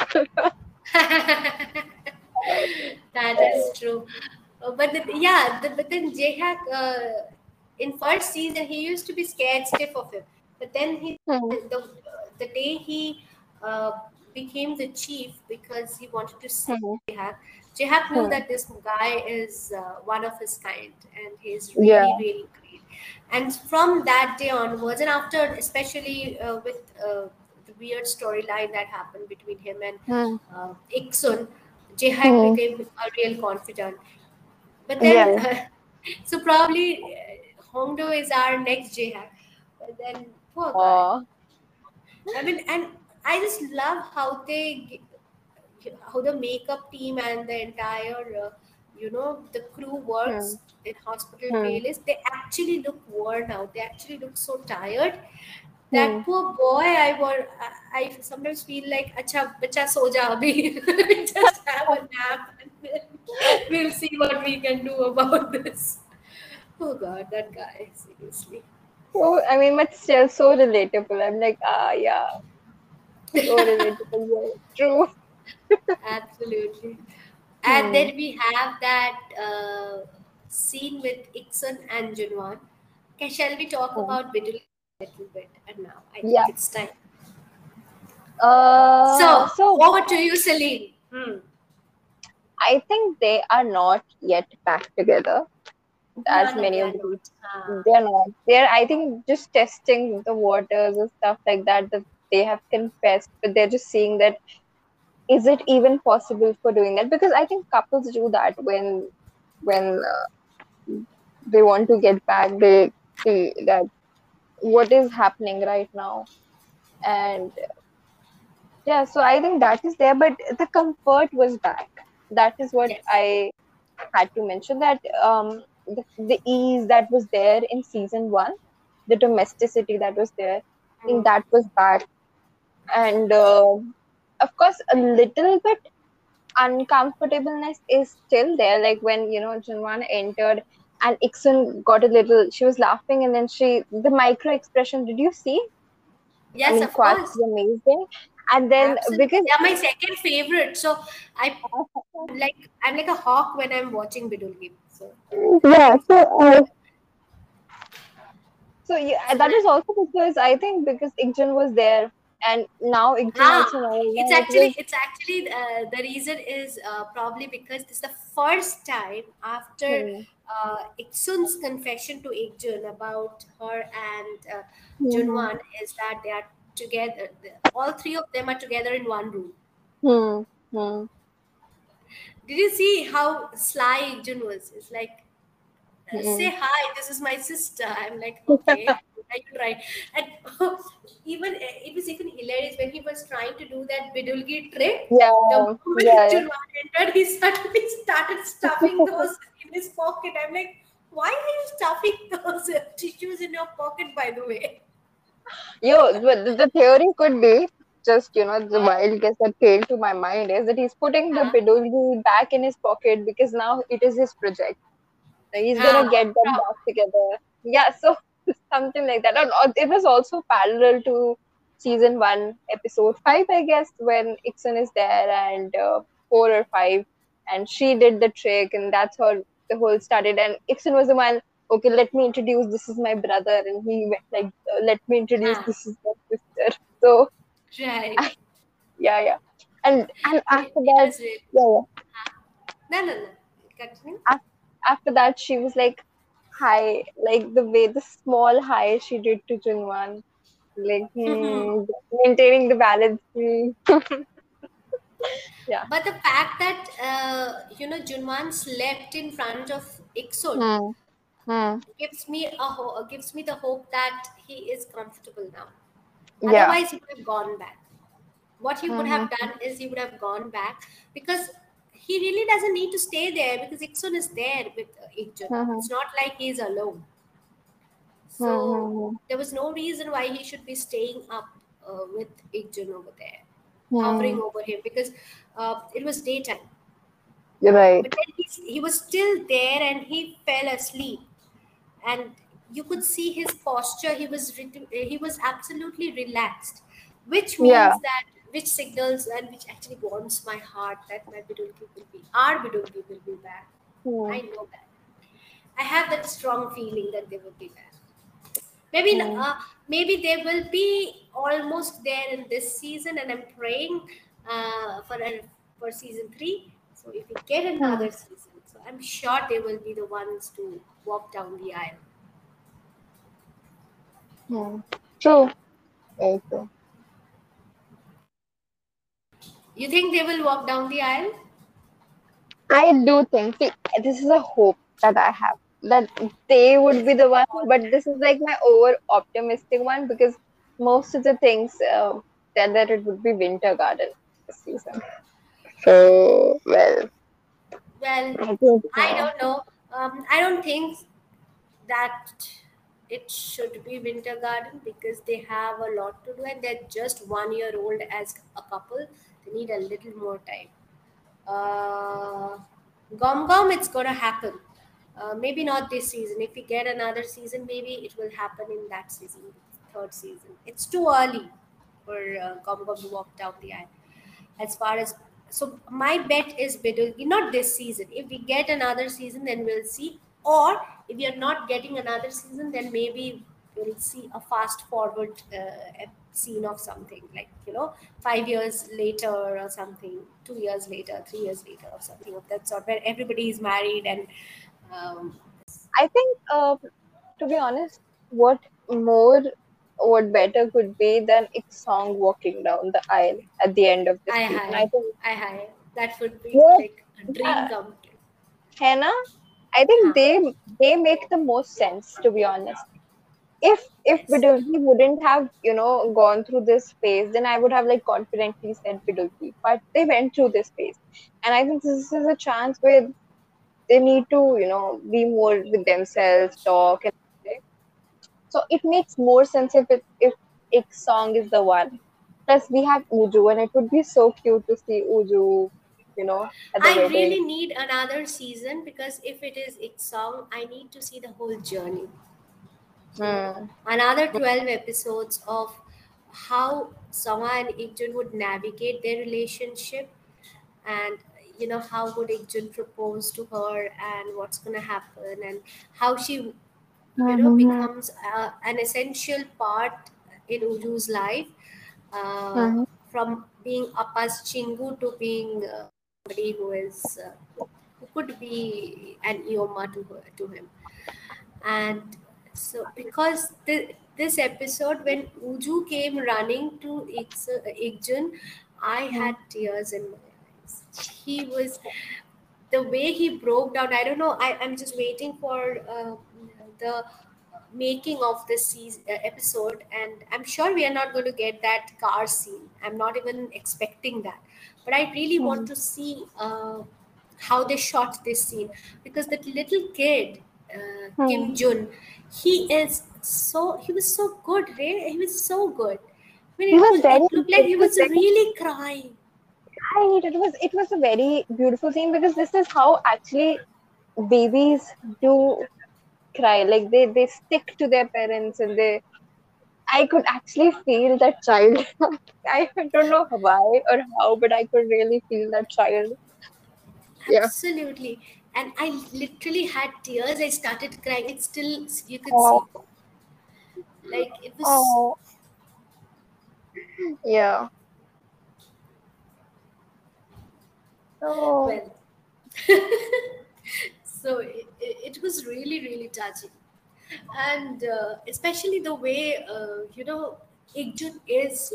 That is true. But then Jehak, in first season, he used to be scared stiff of him. But then Hmm, the day he uh, became the chief because he wanted to save hmm, Jehak, Jehak knew hmm. that this guy is one of his kind and he's Yeah. really, really great. And from that day onwards, and after, especially with the weird storyline that happened between him and Hmm, Iksun, Jehak hmm. became a real confidant. But then, Yeah. so probably Hongdo is our next Jehak. But then, poor guy. Aw. I mean, and I just love how how the makeup team and the entire, the crew Hmm, works in Hospital hmm, Playlist. They actually look worn out. They actually look so tired. hmm. That poor boy, I sometimes feel like, acha, bacha so ja abhi. Just have a nap and then we'll see what we can do about this. Oh God, that guy, seriously. So, I mean, but still so relatable. I'm like, yeah, so relatable. Yeah, true. Absolutely. And Hmm. then we have that scene with Iksan and Junwan. Okay, shall we talk Hmm. about Vidul a little bit? And now I think Yeah. it's time. Uh, So, so over to you, Celine. I think they are not yet back together, No, as no, many they of are the not. people. They're not. They're, I think, just testing the waters and stuff like that. That they have confessed, but they're just saying that is it even possible for doing that? Because I think couples do that when they want to get back. They see that what is happening right now, and yeah, so I think that is there, but the comfort was back. That is what Yes. I had to mention, that the ease that was there in season one, the domesticity that was there, I think Mm. that was back. And of course, a little bit uncomfortableness is still there. Like when, Junwan entered and Ixun got a little, she was laughing and then the micro expression, did you see? I Yes, mean, of Quats course. is amazing. And then Absolutely. because They are my second favorite. So I I'm like a hawk when I'm watching Bidul game. So yeah, so yeah, so that is also because I think because Ikjun was there, and now Ikjun Ah, also knows, it's and it actually was it's actually the reason is probably because this is the first time after hmm, Iksun's confession to Ikjun about her and hmm, Junwan is that they are together. All three of them are together in one room. hmm, hmm, Did you see how sly Ikjun was? It's like, hmm. say hi, this is my sister. I'm like, okay, I could try. And even it was even hilarious when he was trying to do that Bidulgi trick. Yeah, The moment yeah. Junwan entered, he suddenly started stuffing those in his pocket. I'm like, why are you stuffing those tissues in your pocket, by the way? But the theory could be just, the wild guess that came to my mind is that he's putting the Huh? Bidulgi back in his pocket because now it is his project. So he's gonna Huh? get them back together. Yeah, so something like that. And it was also parallel to season one, episode five, I guess, when Ixon is there and four or five, and she did the trick, and that's how the whole started. And Ixon was the one. Okay, let me introduce. This is my brother, and he went like, let me introduce. Huh? This is my sister. So Right. Yeah, yeah. And after It that, was really. yeah, yeah. No, no, no. Continue. After that, she was like hi, like the way the small hi she did to Junwan, like maintaining the balance. Yeah. But the fact that Junwan slept in front of Iksun Hmm. Hmm. gives me the hope that he is comfortable now. Yeah. Otherwise, he would have gone back. What he would have Mm-hmm. done is he would have gone back, because he really doesn't need to stay there, because Iksun is there with Ikjun. Mm-hmm. It's not like he's alone. So Mm-hmm. there was no reason why he should be staying up with Ikjun over there, hovering Hmm. over him, because it was daytime. You're right. But then he was still there and he fell asleep. And you could see his posture. He was absolutely relaxed, which Yeah. means that, which signals and which actually warms my heart that my Bidulki will be, our Bidulki will be back. Hmm. I know that. I have that strong feeling that they will be back. Maybe Hmm. maybe they will be almost there in this season, and I'm praying for season 3. So if we get Hmm. another season, so I'm sure they will be the ones to walk down the aisle. Hmm. True. Very true. You think they will walk down the aisle? I do think, see, this is a hope that I have that they would be the one, but this is like my over optimistic one because most of the things said that it would be Winter Garden this season. So, well, Well, I think I don't know. I don't think that it should be Winter Garden, because they have a lot to do and they're just 1 year old as a couple. They need a little more time. Uh, Gom Gom, it's gonna happen. Maybe not this season. If we get another season, maybe it will happen in that season, third season. It's too early for Gom Gom to walk down the aisle. As far as, so, my bet is Bidulgi, not this season. If we get another season, then we'll see. Or if we are not getting another season, then maybe we'll see a fast forward scene of something, like 5 years later or something, 2 years later, 3 years later, or something of that sort, where everybody is married and um, I think, to be honest, what more, what better could be than its song walking down the aisle at the end of the I season? high, I think I high. That would be what, like a dream come true. Hannah, I think Huh. they make the most sense, to be honest. If Yes. Vidulki wouldn't have, gone through this phase, then I would have like confidently said Vidulki. But they went through this phase. And I think this is a chance where they need to, be more with themselves, talk and everything. So it makes more sense if Ik's song is the one. Plus we have Uju and it would be so cute to see Uju, at the I wedding. really need another season, because if it is its song, I need to see the whole journey. Hmm. Another 12 episodes of how Sangha and Ikjun would navigate their relationship, and how would Ikjun propose to her, and what's going to happen, and how she Mm-hmm. becomes an essential part in Uju's life, Mm-hmm. from being Appa's Chingu to being somebody who could be an Ioma to him. And so, because this episode, when Uju came running to Ikjun, I had tears in my eyes. He was, the way he broke down. I don't know. I'm just waiting for the making of this episode, and I'm sure we are not going to get that car scene. I'm not even expecting that, but I really want to see how they shot this scene, because that little kid, Kim Hmm. Jun, he was so good, right? He was so good. I mean, He was very it looked like he was really crying. right. It was a very beautiful scene because this is how actually babies do cry. Like they stick to their parents and they. I could actually feel that child. I don't know why or how, but I could really feel that child. Yeah. Absolutely. And I literally had tears. I started crying. It's still, you could Oh, see. Like, it was, oh, yeah. Oh. Well, so it was really, really touching. And especially the way, Ikjun is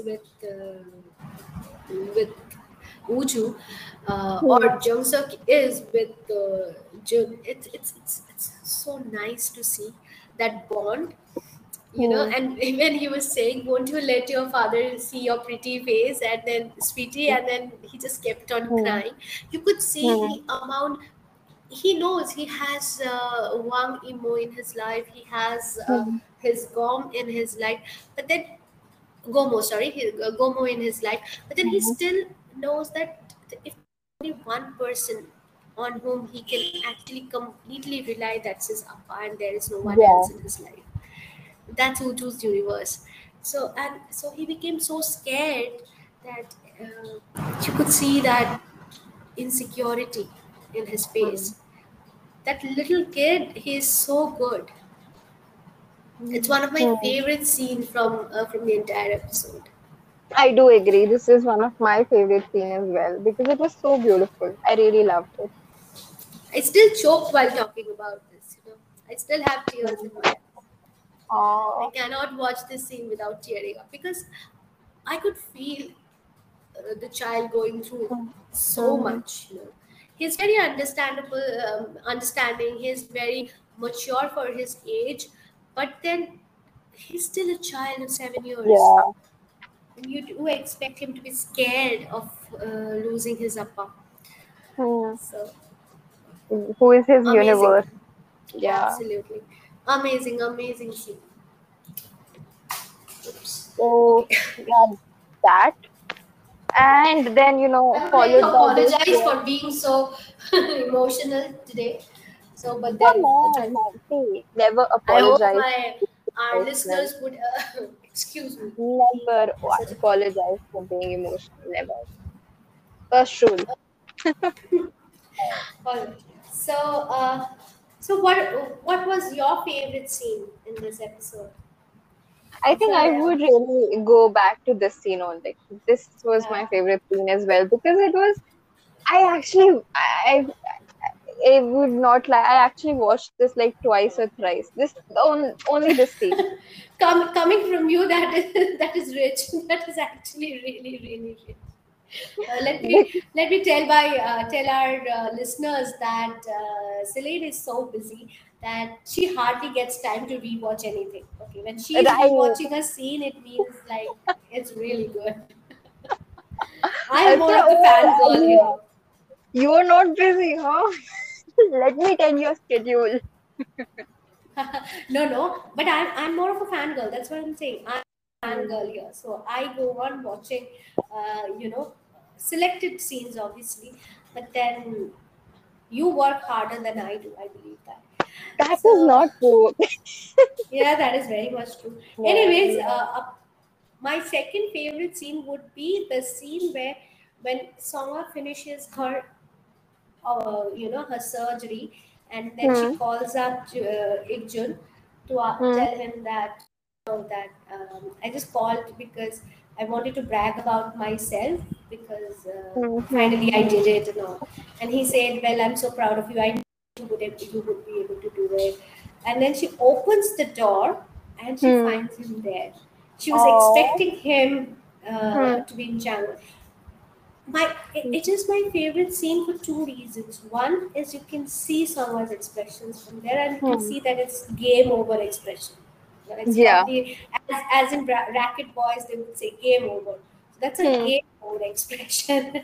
with Uju, or Hmm. Jung Suk is with Jun. It's so nice to see that bond, Hmm. and when he was saying, won't you let your father see your pretty face, and then sweetie, and then he just kept on Hmm. crying. You could see Hmm. the amount. He knows he has Wang Imo in his life, he has Hmm. his Gom in his life, but then Gomo, sorry, Gomo in his life, but then he Hmm. still knows that if only one person on whom he can actually completely rely, that's his Appa, and there is no one Yeah. else in his life. That's Uju's universe. So he became so scared that you could see that insecurity in his Hmm. face. That little kid, he's so good. It's one of my Hmm. favorite scenes from the entire episode. I do agree. This is one of my favorite scenes as well because it was so beautiful. I really loved it. I still choke while talking about this. I still have tears in my eyes. I Oh. cannot watch this scene without tearing up because I could feel the child going through so Hmm. much. He's very understanding. He's very mature for his age, but then he's still a child of 7 years, Yeah. and you do expect him to be scared of losing his appa. Hmm. So Who is his amazing, universe? Yeah. absolutely amazing, amazing scene. Oops. So Okay. yeah, that, and then I would like to followed by this. apologize Yeah. for being so emotional today. So, but Come then on, Nancy. Never I hope apologize. our Emotional. listeners would excuse me being Never such a. apologize for being emotional. Never. First rule. All right. So, so what was your favorite scene in this episode? I If you think are I would really go back to this scene only. This was uh, my favorite scene as well because it was. I actually, I would not lie. I actually watched this like twice or thrice. Only this scene. coming from you, that is that is rich. That is actually really, really rich. Let me tell our listeners that Celine is so busy that she hardly gets time to rewatch anything. Okay, when she's Right. rewatching a scene, it means like it's really good. I'm more Acha, of the oh, fangirl here. you are not busy, huh? Let me tell your schedule. No, no, but I'm more of a fangirl. That's what I'm saying. I'm a Hmm. fangirl here, so I go on watching, selected scenes, obviously, but then you work harder than I do. I believe that. That is So not true. yeah, that is very much true. Yeah, Anyways, yeah. my second favorite scene would be the scene where when Songa finishes her surgery, and then she Hmm. calls up Ikjun to Hmm. tell him that I just called because I wanted to brag about myself because Hmm. Hmm. finally I did it and all. And he said, "Well, I'm so proud of you. I knew you would be able to do it." And then she opens the door and she Hmm. finds him there. She was Oh. expecting him Hmm. to be in Changwon. It is my favorite scene for two reasons. One is you can see someone's expressions from there, and you can Hmm. see that it's game over expression. It's Yeah. probably as in racket boys they would say game over. So that's a Hmm. game over expression.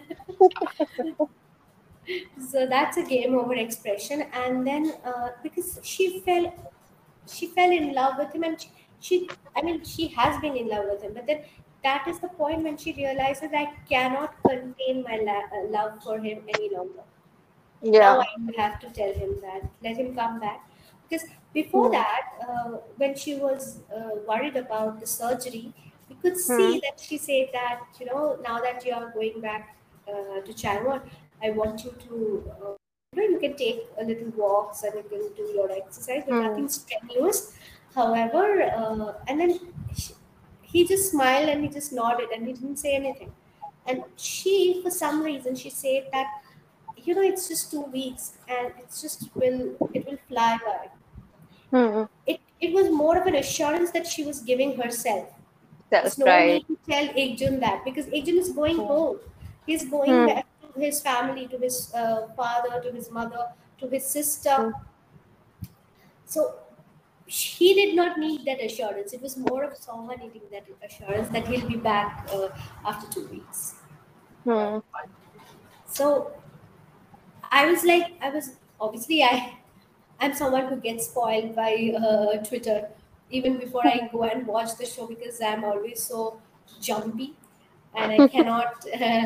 So that's a game over expression, and then because she fell in love with him, and she has been in love with him, but then that is the point when she realizes I cannot contain my love for him any longer. Now Yeah. I have to tell him that let him come back, because before Hmm. that, when she was worried about the surgery, we could Hmm. see that she said that now that you are going back to Changwon, I want you to you can take a little walks and you can do your exercise, but Hmm. nothing strenuous. However, and then she, he just smiled and he just nodded and he didn't say anything. And she, for some reason, she said that it's just 2 weeks, and it will fly by. Hmm. It was more of an assurance that she was giving herself. Self There's no right. need to tell Ekjun that, because Ekjun is going Hmm. home. He's going Hmm. back to his family, to his father, to his mother, to his sister. Hmm. So he did not need that assurance. It was more of someone needing that assurance that he'll be back after 2 weeks. Hmm. So I was obviously I'm someone who gets spoiled by Twitter even before I go and watch the show, because I'm always so jumpy, and I cannot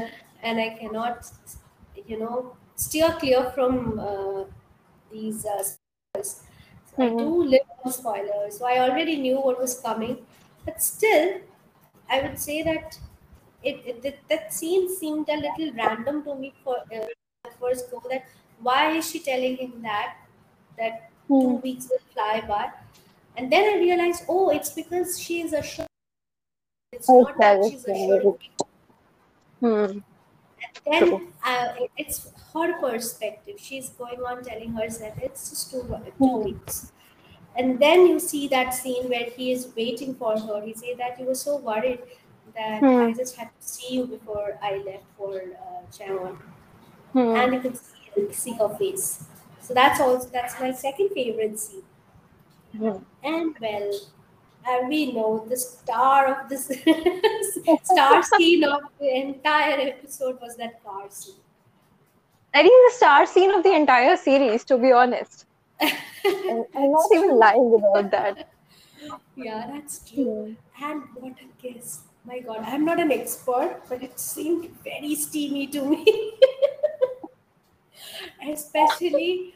steer clear from these spoilers. So I Hmm. do live on spoilers. So I already knew what was coming, but still, I would say that that scene seemed a little random to me for first go, that why is she telling him that Hmm. 2 weeks will fly by, and then I realized, oh, it's because she is assured. It's not that Okay. she's assuring Okay. me. Hmm. True. Then it's her perspective. She's going on telling herself it's just two Hmm. weeks. And then you see that scene where he is waiting for her. He said that you were so worried that Hmm. I just had to see you before I left for Changwon, Hmm. and you could see her face. So that's my second favorite scene. Hmm. And well, we know the star of this star scene of the entire episode was that car scene. I think the star scene of the entire series, to be honest. I'm not That's even true. lying about that. Yeah, that's true. Hmm. And what a kiss. My God, I'm not an expert, but it seemed very steamy to me. Especially,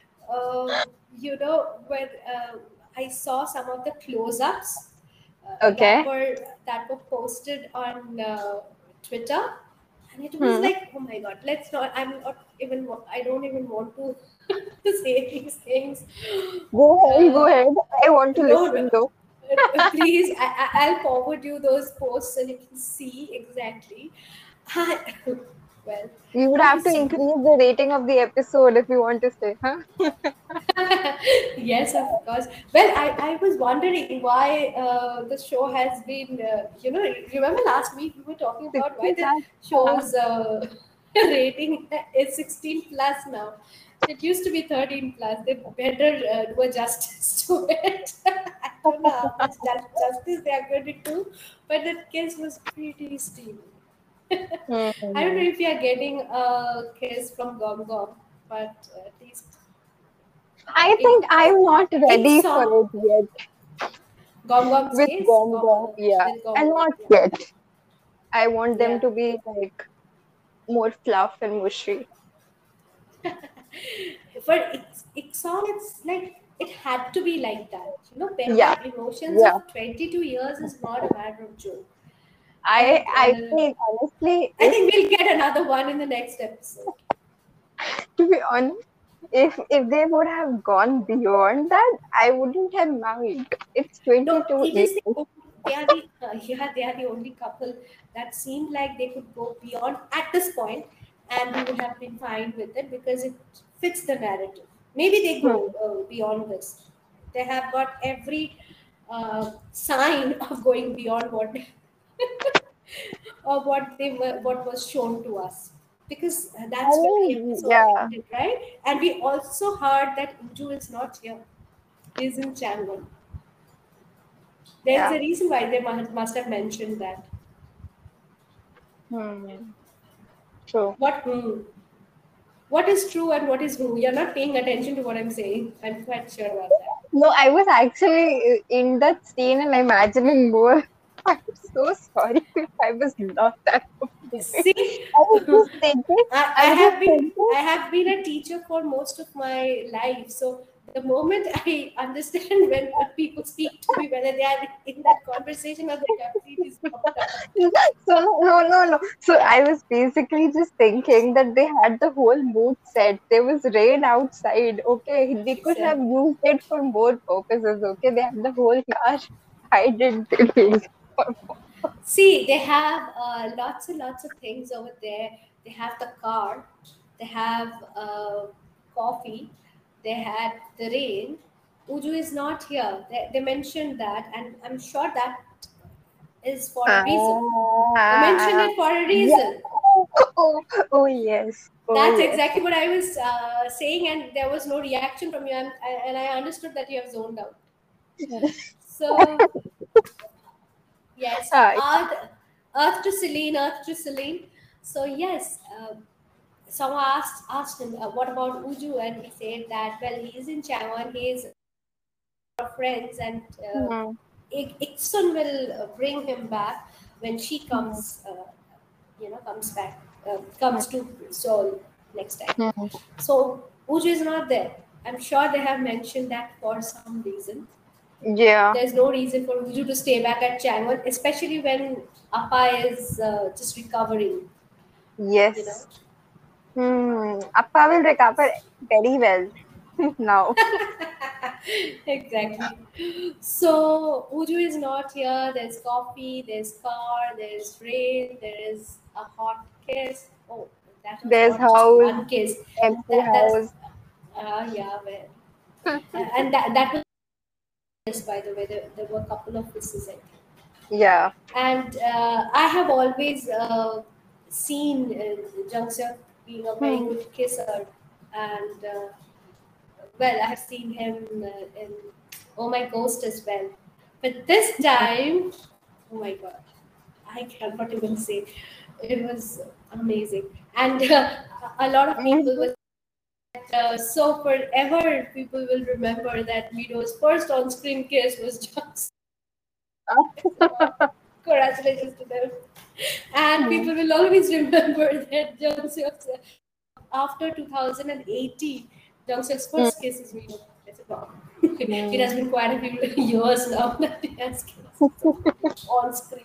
when I saw some of the close-ups Okay. that were posted on Twitter, and it was Hmm. like, oh my God, let's not. I'm not even. I don't even want to say these things. Go ahead. Go Uh, ahead. I want to no, no. listen though. Please, I'll forward you those posts so you can see exactly. Well, We would what have to is increase the rating of the episode if you want to say, huh? yes, of course. Well, I was wondering why the show has been, remember last week we were talking about why 60 the plus. Huh? show's rating is 16 plus now. It used to be 13 plus. They better do a justice to it. I don't know how much justice they are going to do, but that kiss was pretty steamy. I don't know Hmm. if you are getting a kiss from Gom Gom, but at least I it think I'm not it ready for saw it yet Gom Gom's with case Gom Gom. Yeah, with Gom and Gom. not Yeah, yet. I want them yeah. to be like more fluff and mushy. But Ikson, it's like it had to be like that. Pent Yeah, up emotions yeah. of 22 years is not a matter of joke. I And I think honestly, I think we'll get another one in the next episode. to be honest, if they would have gone beyond that, I wouldn't have mind. It's No, 22 it is years. they are the yeah, they are the only couple that seemed like they could go beyond at this point, and we would have been fine with it because it fits the narrative. Maybe they go Hmm. beyond this. They have got every sign of going beyond what was shown to us, because I that's where the mean, episode yeah, ended, right? And we also heard that Uju is not here; he's in Changwon. There is yeah. a reason why they must have mentioned that. Hmm. True. What what is true and what is who? You're not paying attention to what I'm saying. I'm quite sure about that. No, I was actually in that scene and imagining more. I'm so sorry if I was not that completely. See, I was just thinking, I I was just have been thinking, I have been a teacher for most of my life. So the moment I understand when people speak to me, whether they are in that conversation or they completely stopped talking. so no. So I was basically just thinking that they had the whole mood set. There was rain outside. Okay, they could have Exactly. used it for more purposes. Okay, they had the whole car hidden things. See, they have lots and lots of things over there. They have the car. they have coffee, they had the rain. Uju is not here. They mentioned that, and I'm sure that is for a reason. They mentioned it for a Yeah. reason. Oh yes. Oh That's yes. exactly what I was saying, and there was no reaction from you, and I understood that you have zoned out. So, yes, Ah, Earth to Celine, Earth to Celine. So, yes, someone asked him, what about Uju? And he said that, well, he's in Changwon, he's friends, and hmm, Iksun will bring him back when she hmm, comes back, hmm, comes to Seoul next time. hmm. So Uju is not there. I'm sure they have mentioned that for some reason. Yeah. There's no reason for Uju to stay back at Changwon, especially when Appa is just recovering. You know. Yes. Appa will recover very well now. Exactly. So Uju is not here. There's coffee, there's car, there's rain, there is a hot kiss. Oh, that was There's not just house, one kiss. empty That's house. yeah, well, and that was yes, by the way. There were a couple of kisses, I think. Yeah. And I have always seen Jung Seok being a very Hmm. good kisser, and well, I have seen him in Oh My Ghost as well. But this time, oh my god, I cannot even say. It was amazing, and a lot of people Mhm. were. So forever, people will remember that Mido's first on-screen kiss was just congratulations to them. And Hmm. people will always remember that Jung Seok's after 2018, Jung Seok's Hmm. first kiss is Mido. I said, wow. It has Hmm. been quite a few years now that he has kissed on screen.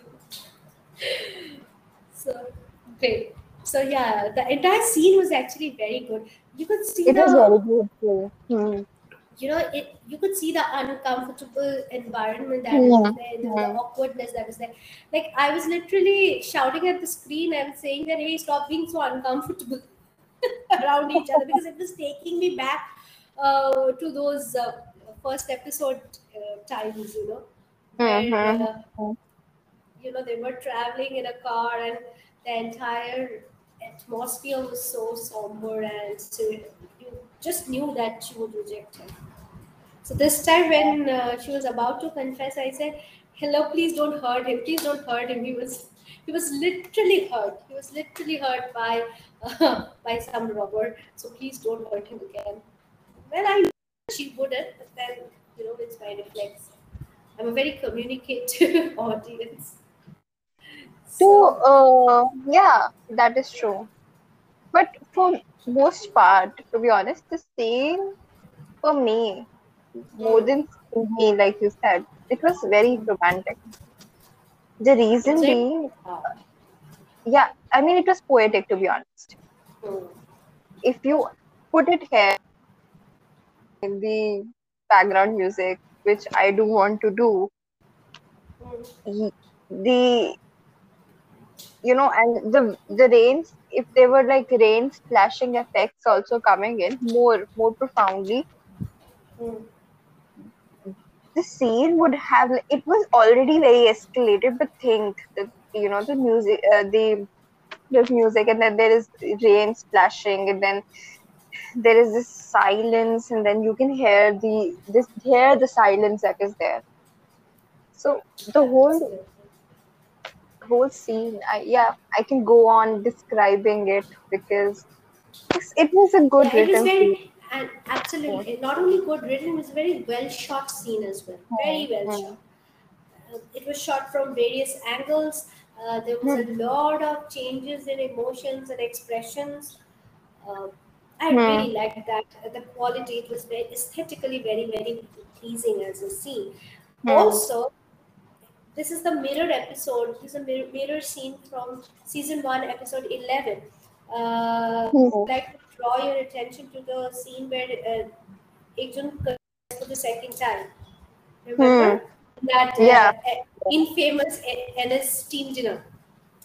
So great. So yeah, the entire scene was actually very good. You could see It was very the beautiful. Hmm. you could see the uncomfortable environment that is Hmm. there, the Hmm. awkwardness that is there. Like I was literally shouting at the screen and saying that, hey, stop being so uncomfortable around each other, because it was taking me back to those first episode times, Hmm. where Hmm. Hmm. they were traveling in a car, and the entire atmosphere was so somber, and so you just knew that she would reject him. So this time when she was about to confess, I said, "Hello, please don't hurt him. Please don't hurt him." He was literally hurt. He was literally hurt by by some robber. So please don't hurt him again. Well, I knew she wouldn't, but then it's my reflex. I'm a very communicative audience. So, So yeah, that is true. But for most part, to be honest, the same for me, more mm, than me, like you said, it was very romantic. The it's reason very being, uh, yeah, I mean, it was poetic, to be honest. mm, If you put it here in the background music, which I do want to do, mm, y- the and the rains, if there were like rain splashing effects also coming in more profoundly, mm. the scene would have, it was already very escalated, but think that the music, there's music, and then there is rain splashing, and then there is this silence, and then you can hear the silence that is there. So the whole Absolutely. whole scene, I can go on describing it because it was a good Yeah, it was written scene. very, and absolutely not only good written, it was very well shot scene as well. Hmm, Very well hmm, shot. It was shot from various angles. There was a hmm, lot of changes in emotions and expressions. Uh, I hmm, really liked that. The quality, it was very aesthetically very, very pleasing as a scene. hmm, Also, this is the mirror episode. This is a mirror scene from season 1, episode 11. hmm, I'd like to draw your attention to the scene where Ikjun confessed for the second time. hmm. Remember that Yeah. infamous NS team dinner?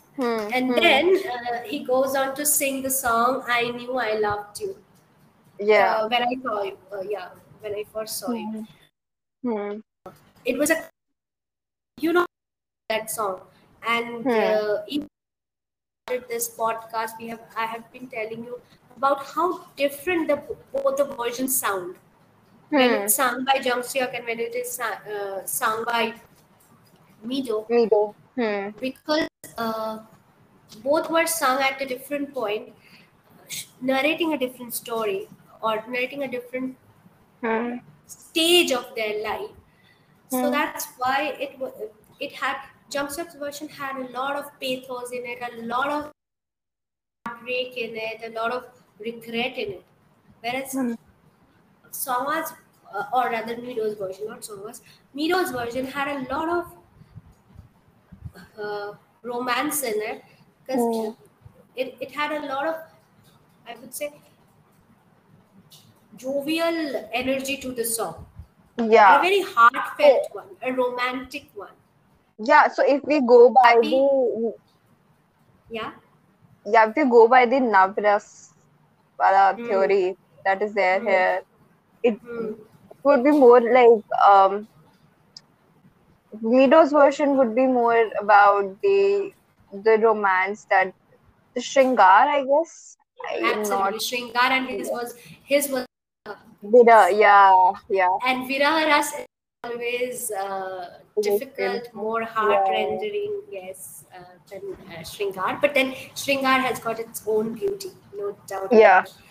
And then he goes on to sing the song "I Knew I Loved You." Yeah. When I saw you, when I first saw you, Hmm. Hmm. it was a you know that song, and Hmm. even started this podcast, I have been telling you about how different both the versions sound when Hmm. it's sung by Jung Seok and when it is sung by Mido, Me too. Hmm. because both were sung at a different point, narrating a different story or narrating a different Hmm. stage of their life. So Hmm. that's why it had Jung Seok's version had a lot of pathos in it, a lot of heartbreak in it, a lot of regret in it. Whereas Hmm. Songa's, or rather Mido's version, not Songa's, Mido's version had a lot of romance in it, because Hmm. it had a lot of, I would say, jovial energy to the song, and a Yeah. very So, heartfelt one, a romantic one. yeah. So if we go by Happy, the yeah. if we go by the Navras wala Hmm. theory that is there Hmm. here, it Hmm. would be more like Mido's version would be more about the romance that the Shringar, I guess. I'm not Absolutely, Shringar, and his was bitter. Yeah, yeah. and Viraharas is always It is difficult, painful. more heart Yeah, rendering, yes, than Shringar. But then Shringar has got its own beauty, no doubt yeah. about it.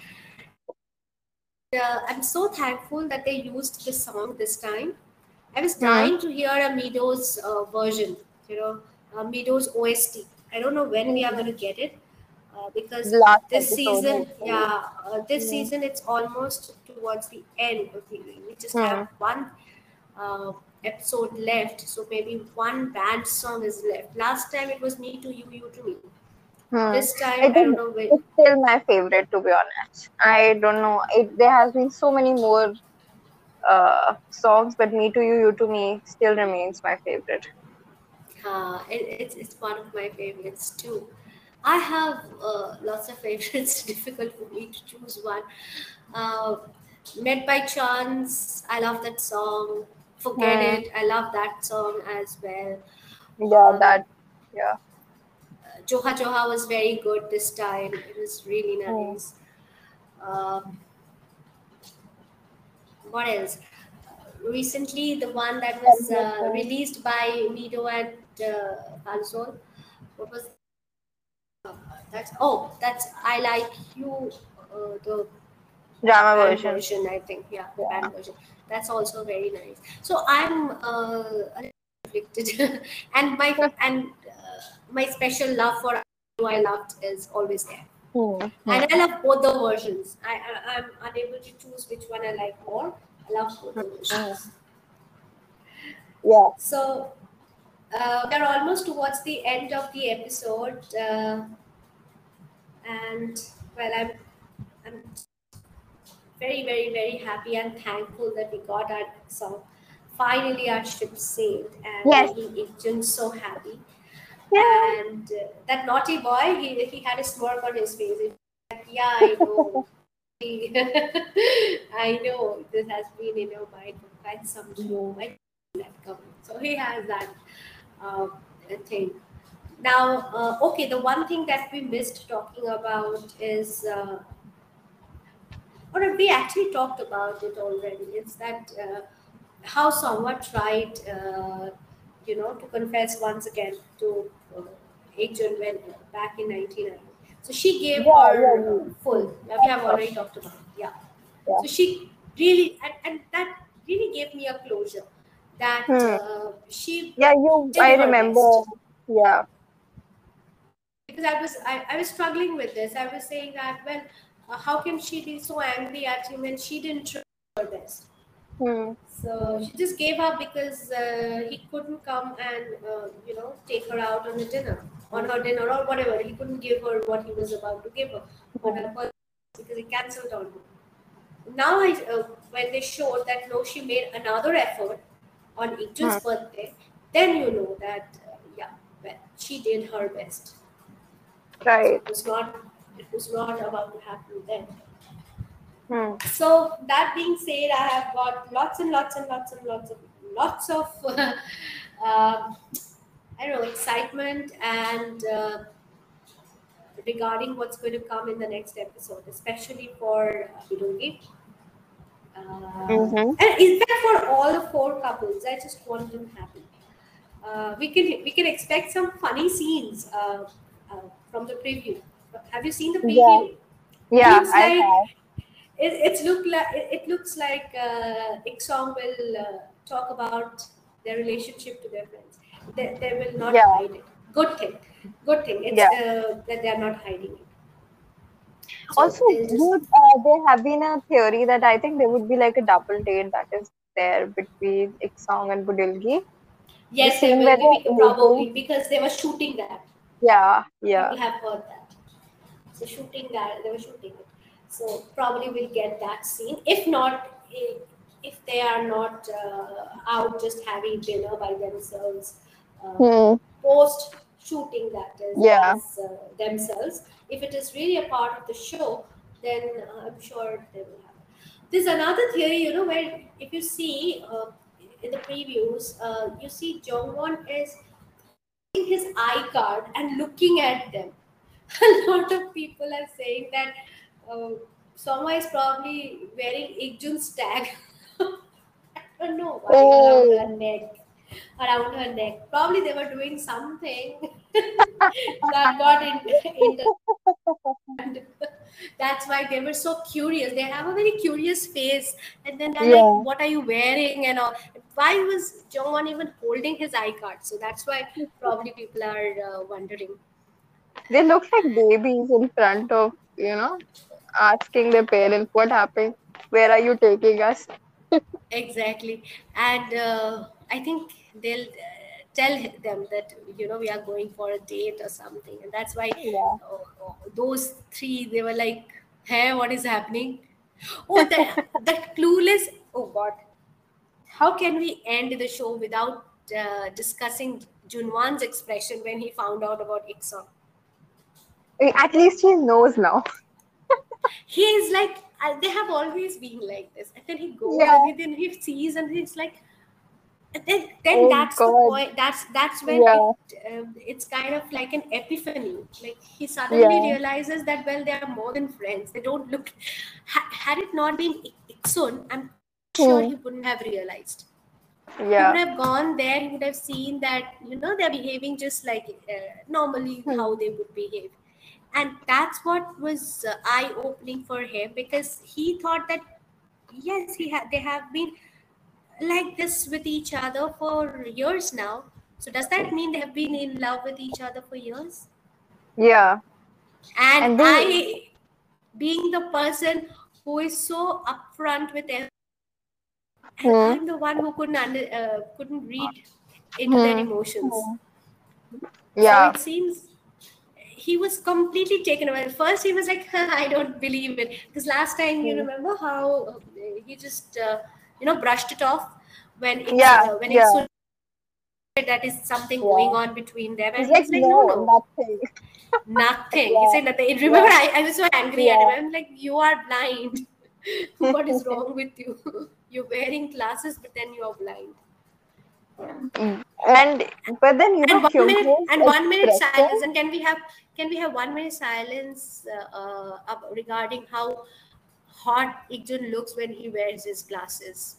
I'm so thankful that they used this song this time. I was Hmm. dying to hear a Meadows version, Meadows OST. I don't know when we are going to get it, because The last this episode, season, hopefully. this Hmm. season it's almost towards the end of the. We just have Hmm. one uh, episode left, so maybe one band song is left. Last time it was "Me to You, You to Me." Hmm. This time I I don't think know when. it's still my favorite, to be honest. I don't know. There has been so many more songs, but Me to You, You to Me still remains my favorite. It's one of my favorites too. I have lots of favorites. Difficult for me to choose one. Uh, Met by Chance. I love that song. Forget Hmm. It. I love that song as well. Yeah, Um, that. Yeah. Joha Joha was very good this time. It was really Hmm. nice. Um, what else? Recently, the one that was Everything. released by Mido and Falsol. What was that's I Like You, the Drama band version. version, I think. Yeah, the Yeah. band version. That's also very nice. So I'm a little conflicted, and my special love for who I loved is always there. Hmm. And Hmm. I love both the versions. I'm unable to choose which one I like more. I love both the Hmm. versions. Yeah. So we're almost towards the end of the episode, and well, I'm very, very, very happy and thankful that we got our song. Finally, our ship sailed and Yes. making Ikjun so happy. Yeah. And that naughty boy, he had a smirk on his face. He's like, yeah, I know. I know this has been in your mind for quite some time. Hmm. When did that come? So he has that uh, thing. Now, okay, the one thing that we missed talking about is or we actually talked about it already. It's that how Songwa tried, to confess once again to Ekjun when back in 1990. So she gave Yeah. Yeah. her full. Yeah, we have already talked about it. Yeah. Yeah. So she really, and that really gave me a closure that Hmm. she Yeah. did I her remember. best, Yeah. because I was struggling with this. I was saying that, well, how can she be so angry at him when she didn't try her best? Hmm. So Hmm. she just gave up because he couldn't come and take her out on her dinner or whatever. He couldn't give her what he was about to give her on her birthday because he cancelled on her. Now, when they showed that no, she made another effort on Ikjun's Hmm. birthday, then you know that yeah, well, she did her best. So Right. it was not about to happen then. Hmm. So that being said, I have got lots and lots and lots and lots of I don't know, excitement and regarding what's going to come in the next episode, especially for Hirogi. Mm-hmm. And in fact, for all the four couples, I just want them happy. We can expect some funny scenes from the preview. Have you seen the Yeah. preview? It Yeah, looks I like have. it looks like Iksong will talk about their relationship to their friends. They will not Yeah. hide it. Good thing. Good thing. It's Yeah. that they are not hiding it. So Also, they'll just there have been a theory that I think there would be like a double date that is there between Iksong and Budilgi. The yes, there scene will where be they're eating. probably because they were shooting that. Yeah, yeah. People have heard that. So shooting that they were shooting it. So probably we'll get that scene. If not, if they are not out just having dinner by themselves, uh, Hmm. post shooting that is Yeah. as themselves. If it is really a part of the show, then I'm sure they will have. There's another theory, where if you see in the previews, you see Jongwon is his iCard and looking at them. A lot of people are saying that uh, Soma is probably wearing Ikjun's tag. I don't know why around her Oh. neck. Around her neck. Probably they were doing something that got in the and that's why they were so curious. They have a very curious face, and then they're like, Yeah. "What are you wearing?" and all. Why was Jongwon even holding his iCard? So that's why probably people are wondering. They look like babies in front of, asking their parents what happened. Where are you taking us? Exactly, and I think they'll tell them that we are going for a date or something, and that's why Yeah. those three they were like, "Hey, what is happening?" Oh, that clueless. Oh God, how can we end the show without discussing Junwan's expression when he found out about Ikson? At least he knows now. He is like, they have always been like this, and then he goes and Yeah. then he sees and he's like, then Oh that's the God. point. That's when Yeah. it's kind of like an epiphany. Like he suddenly Yeah. realizes that well, they are more than friends. They don't look. Had it not been Iksun, I'm sure Hmm. he wouldn't have realized. He would Yeah. have gone there. He would have seen that they're behaving just like normally Hmm. how they would behave, and that's what was eye opening for him because he thought that yes, they have been like this with each other for years now. So does that mean they have been in love with each other for years? Yeah. And And they. I, being the person who is so upfront with everything, and Hmm. I'm the one who couldn't read into their Hmm. emotions. Hmm. So Yeah. it seems he was completely taken away. First, he was like, "I don't believe it," because last time you Hmm. remember how he just brushed it off Yeah. when it's Yeah. so that is something going Yeah. on between them, He's and like, he's like, "No, no, no, nothing. nothing." He Yeah. said nothing. Remember, Yeah. I was so angry at him. Yeah. I'm like, "You are blind. What is wrong with you? You're wearing glasses, but then you are blind." And but then And Kyunghoon's 1 minute expression. silence. And can we have 1 minute silence regarding how hot Ikjun looks when he wears his glasses?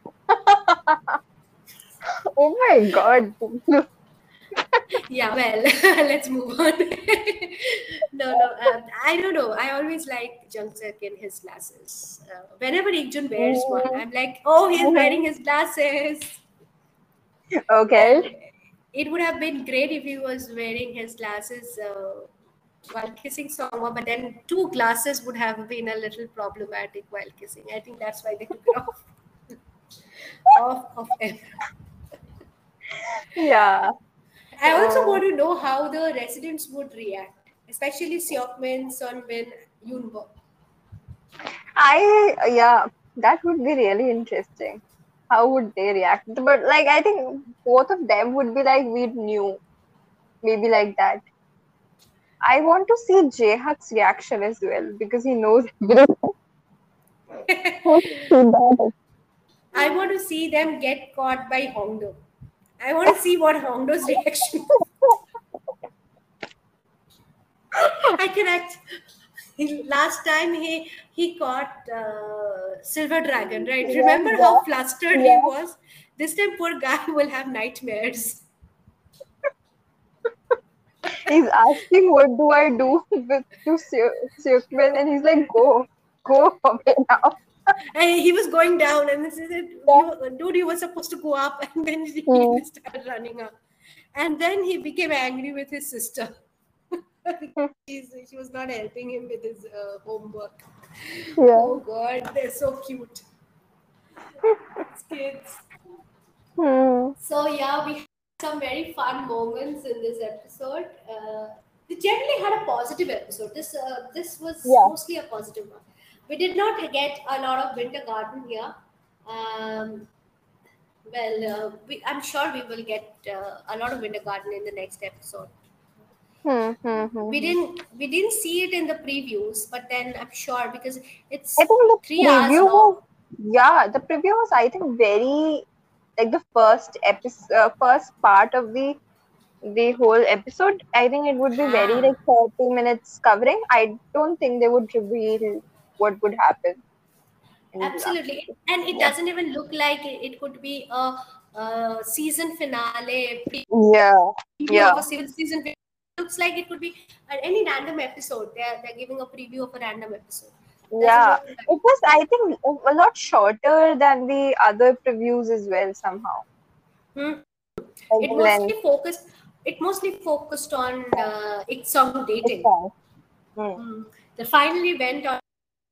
Oh my God. Yeah, well, let's move on. No, no, I don't know. I always like Jungkook in his glasses. Whenever Ikjun wears one, Mhm. I'm like, oh, he's wearing Mhm. his glasses. Okay. And it would have been great if he was wearing his glasses while kissing Songwa, but then two glasses would have been a little problematic while kissing. I think that's why they took it off of him. Yeah. I also Uh, want to know how the residents would react, especially Seokmin, Sunbin, Yunbo. yeah, that would be really interesting. How would they react? But like, I think both of them would be like, we knew, maybe like that. I want to see Jayhat's reaction as well because he knows everything. I want to see that. I want to see them get caught by Hongdo. I want to see what Hongdo's reaction. I can act. Last time he caught Silver Dragon, right? Remember Yeah, how flustered he yeah. was? This time, poor guy will have nightmares. He's asking, what do I do with to Silkman? And he's like, go away now. And he was going down, and this is it. Yeah. Dude, you were supposed to go up, and then Hmm. he started running up. And then he became angry with his sister. She was not helping him with his homework. Yeah. Oh God, they're so cute. These kids. Hmm. So yeah, we had some very fun moments in this episode. We generally had a positive episode. This was Yeah. mostly a positive one. We did not get a lot of Winter Garden here. Um, I'm sure we will get a lot of Winter Garden in the next episode. Hmm. Hmm. Hmm. We didn't see it in the previews, but then I'm sure because I it's think the 3 hours preview long. was, yeah, the preview was, I think, very, like the first episode, first part of the whole episode. I think it would be very Ah. like 30 minutes covering. I don't think they would reveal what would happen in the last Absolutely, episode. and it Yeah. doesn't even look like it could be a season finale Yeah. preview Yeah. of a season. It looks like it could be any random episode. They're giving a preview of a random episode. Doesn't Yeah. look like. It was, I think, a lot shorter than the other previews as well, somehow. Hmm. Like It the mostly length. focused. It mostly focused on Iksong It's dating. fine. Hmm. Hmm. They finally went on.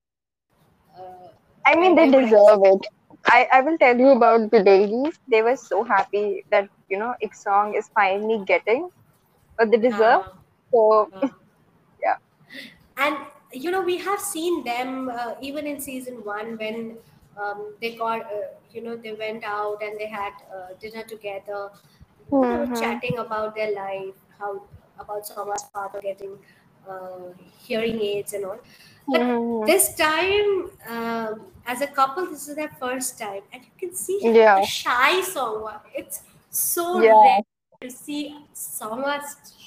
I mean, When they they were deserve it. I will tell you about the dailies. They were so happy that, Iksong is finally getting what they deserve. uh, So, uh, yeah. and we have seen them even in season one when they got they went out and they had dinner together. They were Mm-hmm. chatting about their life, how about Soma's father getting hearing aids and all. But Mm-hmm. this time, as a couple, this is their first time, and you can see Yeah. the shy Songwa. It's so Yeah. rare to see Songwa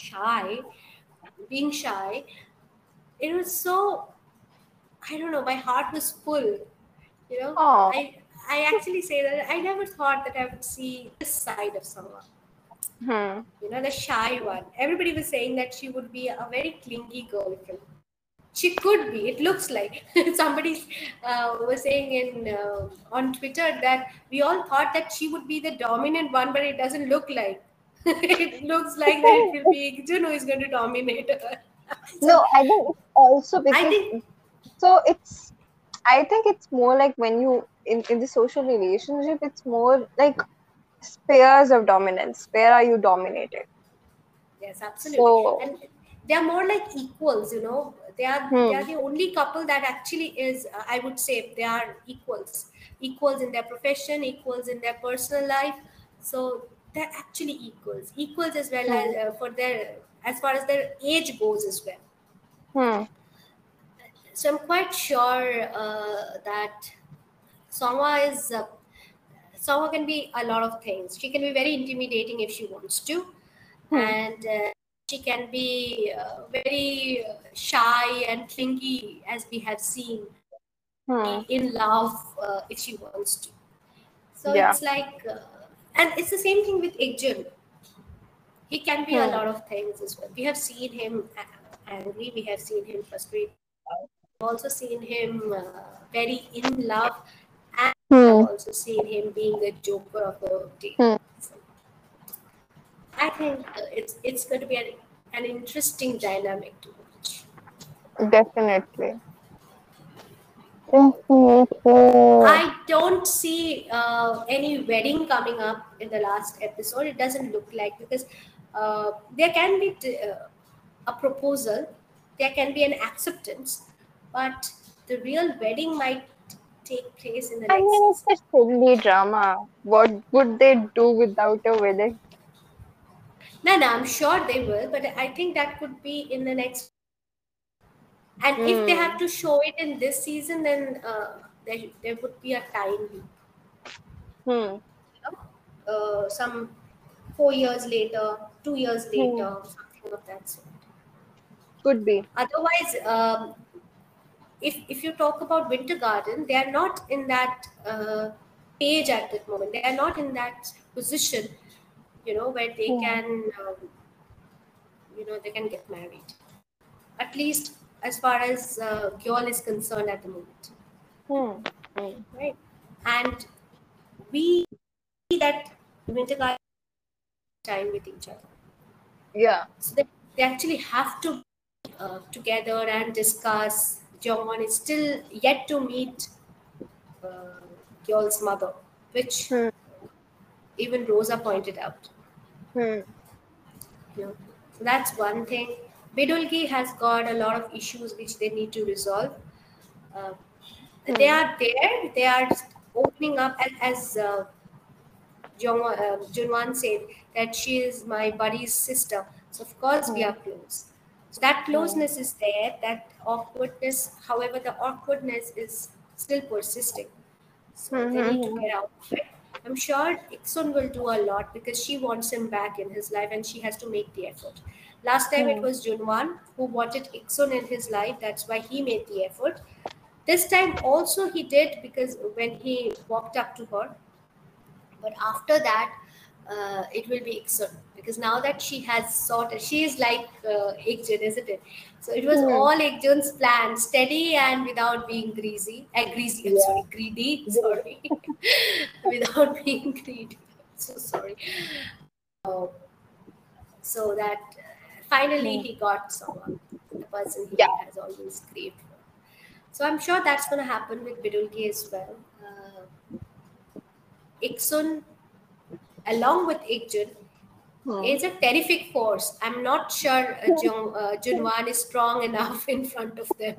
being shy. It was so, I don't know, my heart was full. Oh. I actually say that I never thought that I would see this side of someone. Hmm. The shy one. Everybody was saying that she would be a very clingy girlfriend. She could be. It looks like somebody was saying on Twitter that we all thought that she would be the dominant one, but it doesn't look like. It looks like that it will be Ikjun who is going to dominate her. So No, I think it's also I because, think so I think it's more like when in the social relationship, it's more like spheres of dominance. Where are you dominated? yes, absolutely. So, And they are more like equals, They are hmm. the only couple that actually is, I would say, they are equals. Equals in their profession, equals in their personal life. So they're actually equals. Equals as well Hmm. as as far as their age goes as well. Hmm. So I'm quite sure that Songwa is Songwa can be a lot of things. She can be very intimidating if she wants to, Hmm. and she can be very shy and clingy, as we have seen, Hmm. be in love if she wants to. So Yeah. it's like, and it's the same thing with Ikjun. He can be a Hmm. lot of things as well. We have seen him angry. We have seen him frustrated. We've also seen him very in love, and we have Hmm. also seen him being the joker of the day. Hmm. So I think it's going to be an interesting dynamic to watch. Definitely. Definitely. I don't see any wedding coming up in the last episode. It doesn't look like, because there can be a proposal, there can be an acceptance, but the real wedding might take place in the I next mean, season. it's a silly drama. What would they do without a wedding? No, no, I'm sure they will, but I think that could be in the next. And if they have to show it in this season, then there would be a time leap. Hmm. Some 4 years later, 2 years Hmm. later, something of that sort. Could be. Otherwise, if you talk about Winter Garden, they are not in that page at that moment. They are not in that position, where they Hmm. can, they can get married. At least as far as Gyal is concerned at the moment, Hmm. Hmm. right? And we see that Winter Garden time with each other. Yeah. So they actually have to be together and discuss. Jongwon is still yet to meet uh, Gyal's mother, which Hmm. even Rosa pointed out. Hmm. So that's one thing. Bidulgi has got a lot of issues which they need to resolve. Uh, they Hmm. are there. They are opening up, and as Junwan said that she is my buddy's sister. So of course we Hmm. are close. So that Hmm. closeness is there. That awkwardness, however, the awkwardness is still persisting. So Hmm. they need to Hmm. get out of it. I'm sure Iksun will do a lot because she wants him back in his life and she has to make the effort. Last time it Hmm. was Junwan who wanted Iksun in his life. That's why he made the effort. This time also he did because when he walked up to her, but after that, it will be Iksun because now that she has sorted, she is like Ikjun, isn't it? So it was Hmm. all Ikjun's plan, steady and without being greasy. Greasy, I'm Yeah. sorry, greedy, Good. sorry. Without being greedy. So sorry. So that finally Hmm. he got someone, the person Yeah. he has always craved for. So I'm sure that's going to happen with Bidulki as well. Iksun, along with Ikjun, Hmm. is a terrific force. I'm not sure Junwan is strong enough in front of them.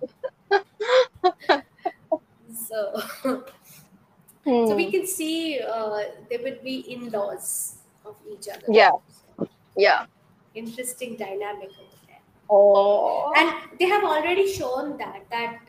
So, so we Hmm. can see they would be in-laws of each other. Yeah. Yeah. Interesting dynamic over there. Oh. And they have already shown that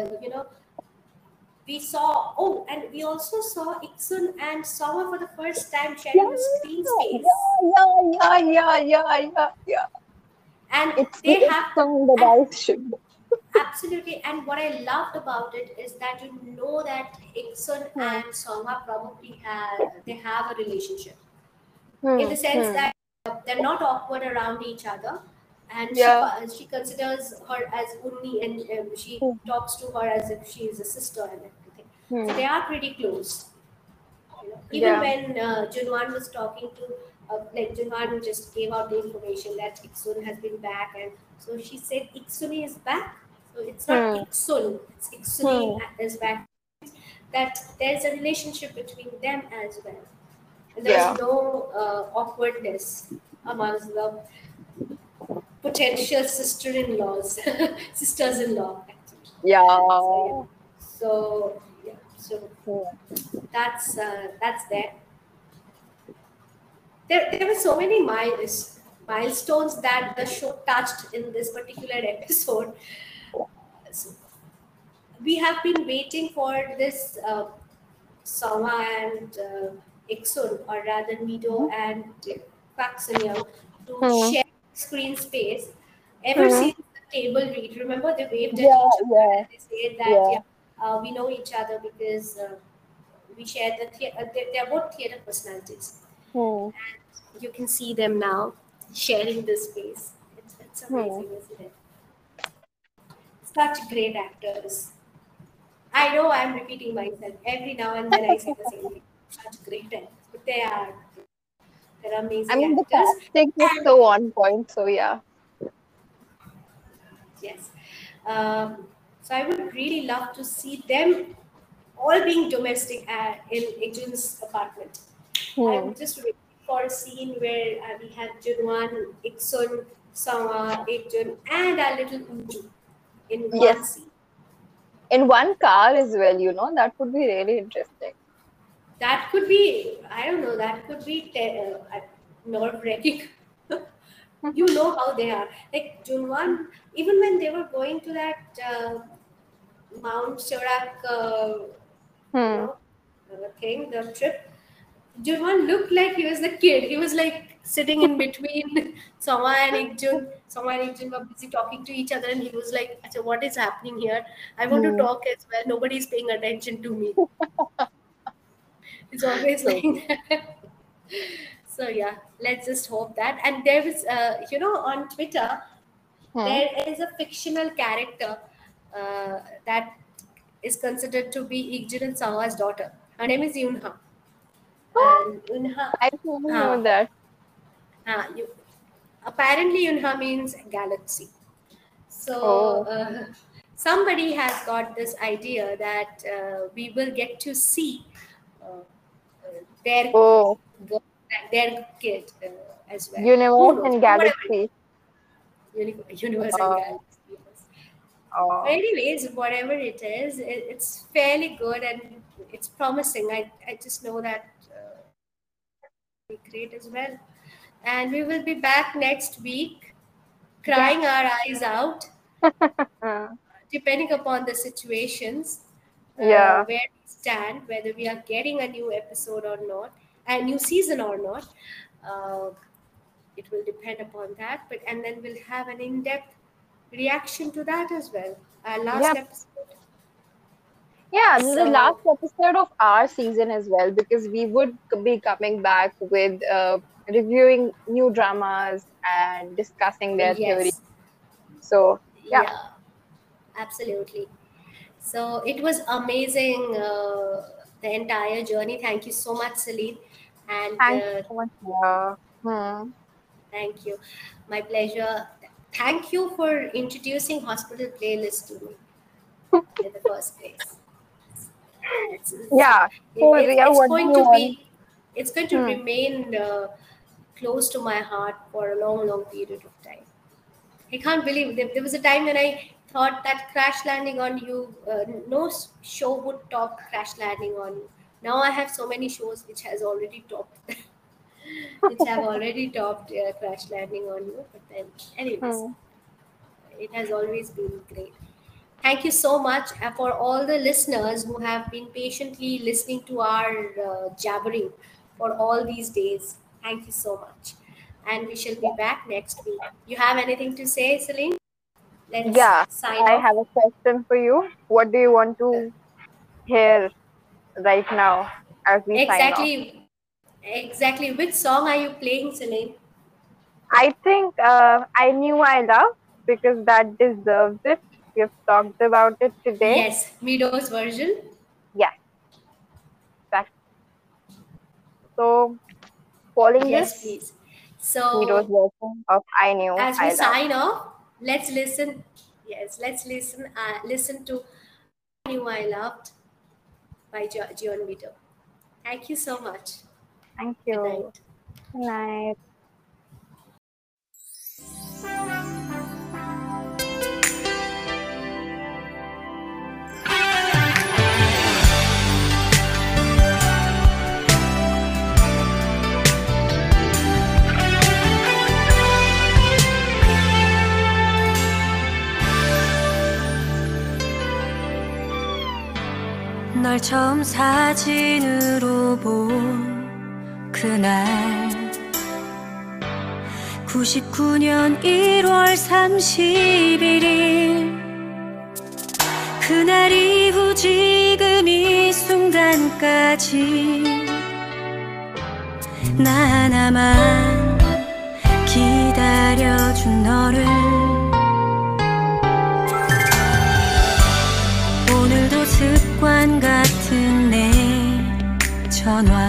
we saw. Oh, and we also saw Iksun and Sawa for the first time Yeah. sharing a screen space, Yeah. Yeah. Yeah. Yeah. Yeah. Yeah. and It's the they have song that and I should. absolutely. And what I loved about it is that that Iksun Hmm. and Songa probably have a relationship in Hmm. the sense Hmm. that they're not awkward around each other, and Yeah. she considers her as Unni, and she Hmm. talks to her as if she is a sister and everything. So Hmm. they are pretty close. Even Yeah. when Junwan was talking to, like Junwan just gave out the information that Iksun has been back, and so she said Iksuni is back. So it's not Hmm. Iksun, it's Iksuni Hmm. is back. That there's a relationship between them as well, and there was Yeah. no awkwardness amongst the potential sister-in-laws, sisters-in-law. Actually. So yeah, Yeah. so Hmm. that's there. There were so many milestones that the show touched in this particular episode. So we have been waiting for this Sama and Iksun, or rather Mido and Young, to Hmm. share screen space ever Hmm. since the table read. Remember, they waved at Yeah. each other Yeah. and they said that, Yeah. yeah, we know each other because we share they're both theater personalities. Hmm. And you can see them now sharing this space. It's Hmm. amazing, isn't it? Such great actors. I know I'm repeating myself every now and then. I say the same thing. Such great actors, but they're I amazing mean, the actors. casting is And so on point. So yeah. yes, so I would really love to see them all being domestic in Ijun's apartment. Hmm. I'm just waiting for a scene where we have Junwan, Iksun, Sama, Ijun, and our little Uju in one Yes. scene. In one car as well. That would be really interesting. That could be, I don't know, that could be nerve wracking. You know how they are. Like Junwan, even when they were going to that Mount Chorak, Hmm. thing, the trip, Junwan looked like he was the kid. He was like sitting in between Soma and Ikjun. Soma and Ikjun were busy talking to each other, and he was like, "Acha, what is happening here? I want to Hmm. talk as well. Nobody's paying attention to me." It's always So, like that. So yeah, let's just hope that. And there was, on Twitter, hmm. there is a fictional character that is considered to be Igjin and Sawa's daughter. Her name is Yunha. Oh, And Yunha, I didn't know uh, that. you, apparently Yunha means galaxy. So Oh, somebody has got this idea that we will get to see uh, their oh, girl, their kid as well. Who universe knows? and Whatever it galaxy. is, universe and Oh, galaxy. Yes. But oh, anyways, whatever it is, it's fairly good and it's promising. I just know that it'll be great as well. And we will be back next week, yes. crying our eyes out, Uh, depending upon the situations yeah. where we stand, whether we are getting a new episode or not, a new season or not. Uh, it will depend upon that. But and then we'll have an in-depth reaction to that as well. Our last Yep. episode. Yeah, the last So episode of our season as well, because we would be coming back with reviewing new dramas and discussing their theories. yes, So, yeah, yeah, absolutely. So it was amazing, the entire journey. Thank you so much, Celine. And thanks so much. Yeah. Hmm. thank you. My pleasure. Thank you for introducing Hospital Playlist to me in the first place. It's, Yeah. So, Ria, it's what do going you to want? be, it's going to Hmm. remain close to my heart for a long, long period of time. I can't believe there was a time when I thought that Crash Landing on You, no show would top Crash Landing on You. Now I have so many shows which has already topped, which have already topped Crash Landing on You. But then, anyways, Hmm. it has always been great. Thank you so much for all the listeners who have been patiently listening to our jabbering for all these days. Thank you so much. And we shall be back next week. You have anything to say, Celine? Let's Yeah, sign I off. have a question for you. What do you want Uh, to hear right now as we sign off? exactly, exactly. Which song are you playing, Celine? I think I knew I love because that deserves it. We've talked about it today. Yes, Mido's version. Yes, that's so calling this Yes, please. Hero's So, version of I Knew as we I Love. sign off, let's listen. Yes, let's listen. Listen to "I Knew I Loved" by John Vito. Thank you so much. Thank Good you. night. Good night. 널 처음 사진으로 본 그날 99년 1월 31일 그날 이후 지금 이 순간까지 나 하나만 기다려준 너를 오늘도 습관 같은 내 전화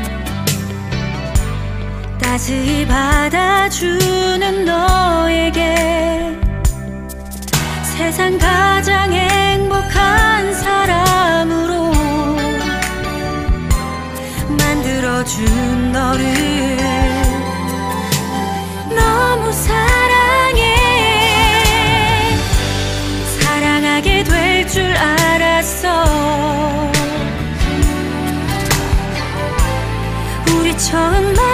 따스히 받아주는 너에게 세상 가장 행복한 사람으로 만들어준 너를 너무 사랑해 사랑하게 될 줄 알았어 우리 처음